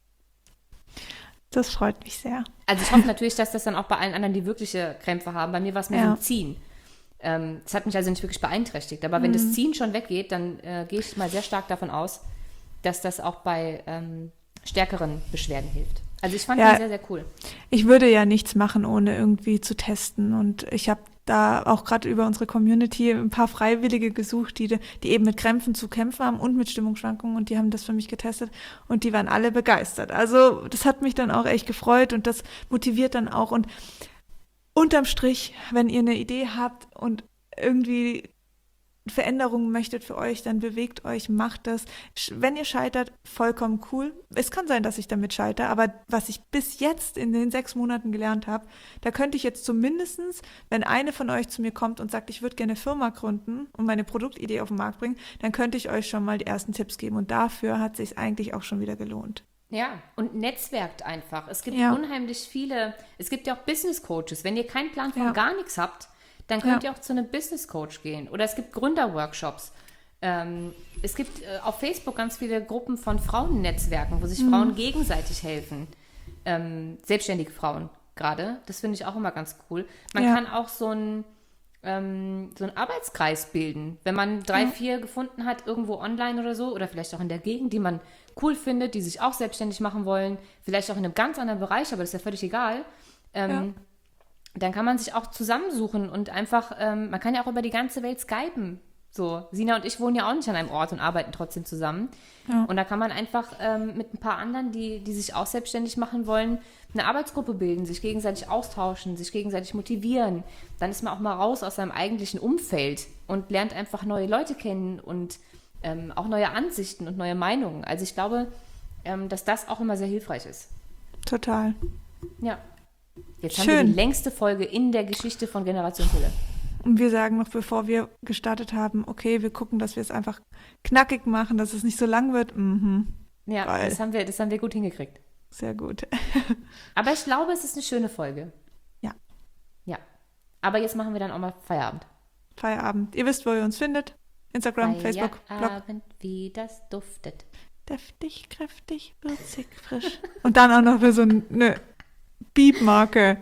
Das freut mich sehr. Also ich hoffe natürlich, dass das dann auch bei allen anderen, die wirkliche Krämpfe haben, bei mir war es mehr ja. so ein Ziehen. Ähm, das hat mich also nicht wirklich beeinträchtigt. Aber mhm. wenn das Ziehen schon weggeht, dann äh, gehe ich mal sehr stark davon aus, dass das auch bei ähm, stärkeren Beschwerden hilft. Also ich fand ja, den sehr, sehr cool. Ich würde ja nichts machen, ohne irgendwie zu testen. Und ich habe da auch gerade über unsere Community ein paar Freiwillige gesucht, die, die eben mit Krämpfen zu kämpfen haben und mit Stimmungsschwankungen und die haben das für mich getestet und die waren alle begeistert. Also das hat mich dann auch echt gefreut und das motiviert dann auch und unterm Strich, wenn ihr eine Idee habt und irgendwie Veränderungen möchtet für euch, dann bewegt euch, macht das. Wenn ihr scheitert, vollkommen cool. Es kann sein, dass ich damit scheitere, aber was ich bis jetzt in den sechs Monaten gelernt habe, da könnte ich jetzt zumindestens, wenn eine von euch zu mir kommt und sagt, ich würde gerne eine Firma gründen und meine Produktidee auf den Markt bringen, dann könnte ich euch schon mal die ersten Tipps geben und dafür hat es sich eigentlich auch schon wieder gelohnt. Ja, und netzwerkt einfach. Es gibt ja. unheimlich viele, es gibt ja auch Business Coaches. Wenn ihr keinen Plan von ja. gar nichts habt, dann könnt ja. ihr auch zu einem Business Coach gehen. Oder es gibt Gründerworkshops. Ähm, es gibt äh, auf Facebook ganz viele Gruppen von Frauennetzwerken, wo sich mhm. Frauen gegenseitig helfen. Ähm, selbstständige Frauen gerade. Das finde ich auch immer ganz cool. Man ja. kann auch so einen ähm, so einen Arbeitskreis bilden. Wenn man drei, ja. vier gefunden hat, irgendwo online oder so, oder vielleicht auch in der Gegend, die man cool findet, die sich auch selbstständig machen wollen, vielleicht auch in einem ganz anderen Bereich, aber das ist ja völlig egal. Ähm, ja. Dann kann man sich auch zusammensuchen und einfach, ähm, man kann ja auch über die ganze Welt skypen. So, Sina und ich wohnen ja auch nicht an einem Ort und arbeiten trotzdem zusammen. Ja. Und da kann man einfach ähm, mit ein paar anderen, die, die sich auch selbstständig machen wollen, eine Arbeitsgruppe bilden, sich gegenseitig austauschen, sich gegenseitig motivieren. Dann ist man auch mal raus aus seinem eigentlichen Umfeld und lernt einfach neue Leute kennen und ähm, auch neue Ansichten und neue Meinungen. Also ich glaube, ähm, dass das auch immer sehr hilfreich ist. Total. Ja. Jetzt Schön. haben wir die längste Folge in der Geschichte von Generation Pille. Und wir sagen noch, bevor wir gestartet haben, okay, wir gucken, dass wir es einfach knackig machen, dass es nicht so lang wird. Mhm. Ja, das haben wir, das haben wir gut hingekriegt. Sehr gut. Aber ich glaube, es ist eine schöne Folge. Ja. Ja. Aber jetzt machen wir dann auch mal Feierabend. Feierabend. Ihr wisst, wo ihr uns findet. Instagram, Feierabend, Facebook, Blog. Feierabend, wie das duftet. Deftig, kräftig, würzig, frisch. Und dann auch noch für so eine Beep-Marke.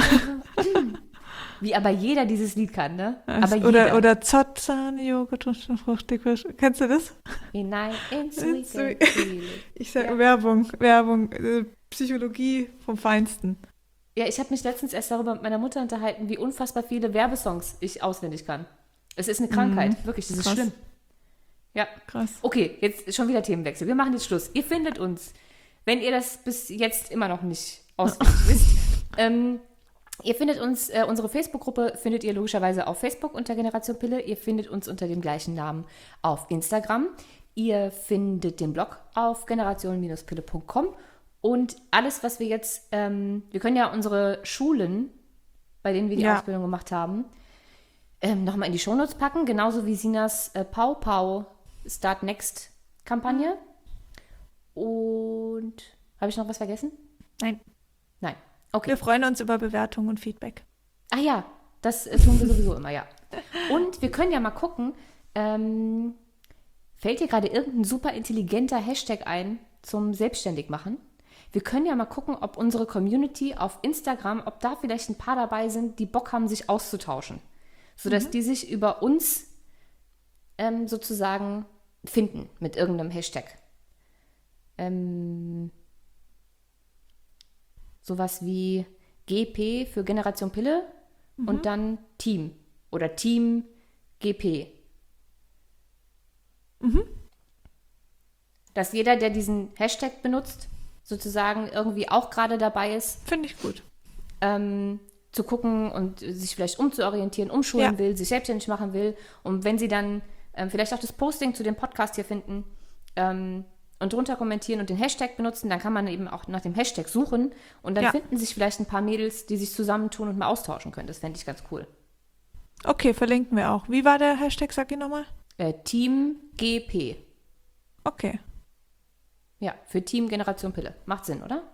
Wie aber jeder dieses Lied kann, ne? Also, aber oder jeder. oder Zott, Sahne, Joghurt und fruchtig, frisch. Kennst du das? Hinein ins Weekend. Ich sage Ja. Werbung, Werbung, äh, Psychologie vom Feinsten. Ja, ich habe mich letztens erst darüber mit meiner Mutter unterhalten, wie unfassbar viele Werbesongs ich auswendig kann. Es ist eine Krankheit, Mhm. wirklich, das ist Krass. schlimm. Ja. Krass. Okay, jetzt schon wieder Themenwechsel. Wir machen jetzt Schluss. Ihr findet uns, wenn ihr das bis jetzt immer noch nicht auswendig wisst, ähm, ihr findet uns, äh, unsere Facebook-Gruppe findet ihr logischerweise auf Facebook unter Generation Pille. Ihr findet uns unter dem gleichen Namen auf Instagram. Ihr findet den Blog auf generation Pille punkt com. Und alles, was wir jetzt, ähm, wir können ja unsere Schulen, bei denen wir die Ja. Ausbildung gemacht haben, ähm, nochmal in die Shownotes packen. Genauso wie Sinas äh, Pau Pau Start Next Kampagne. Und habe ich noch was vergessen? Nein. Nein. Okay. Wir freuen uns über Bewertungen und Feedback. Ah ja, das äh, tun wir sowieso immer, ja. Und wir können ja mal gucken, ähm, fällt dir gerade irgendein super intelligenter Hashtag ein zum Selbstständigmachen? Wir können ja mal gucken, ob unsere Community auf Instagram, ob da vielleicht ein paar dabei sind, die Bock haben, sich auszutauschen. Sodass mhm. die sich über uns ähm, sozusagen finden mit irgendeinem Hashtag. Ähm, sowas wie G P für Generation Pille mhm. und dann Team oder Team G P. Mhm. Dass jeder, der diesen Hashtag benutzt, sozusagen irgendwie auch gerade dabei ist. Finde ich gut. Ähm, zu gucken und sich vielleicht umzuorientieren, umschulen Ja. will, sich selbstständig machen will. Und wenn sie dann ähm, vielleicht auch das Posting zu dem Podcast hier finden ähm, und drunter kommentieren und den Hashtag benutzen, dann kann man eben auch nach dem Hashtag suchen und dann Ja. finden sich vielleicht ein paar Mädels, die sich zusammentun und mal austauschen können. Das fände ich ganz cool. Okay, verlinken wir auch. Wie war der Hashtag, sag ich nochmal? Äh, Team G P. Okay. Ja, für Team Generation Pille. Macht Sinn, oder?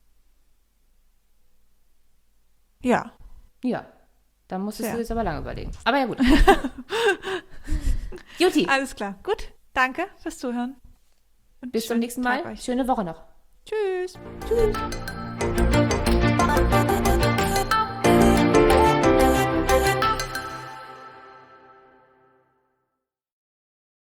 Ja. Ja. Dann musstest Ja. du jetzt aber lange überlegen. Aber ja, gut. Juti, Alles klar. Gut. Danke fürs Zuhören. Und bis zum schönen nächsten Tag Mal. euch. Schöne Woche noch. Tschüss. Tschüss.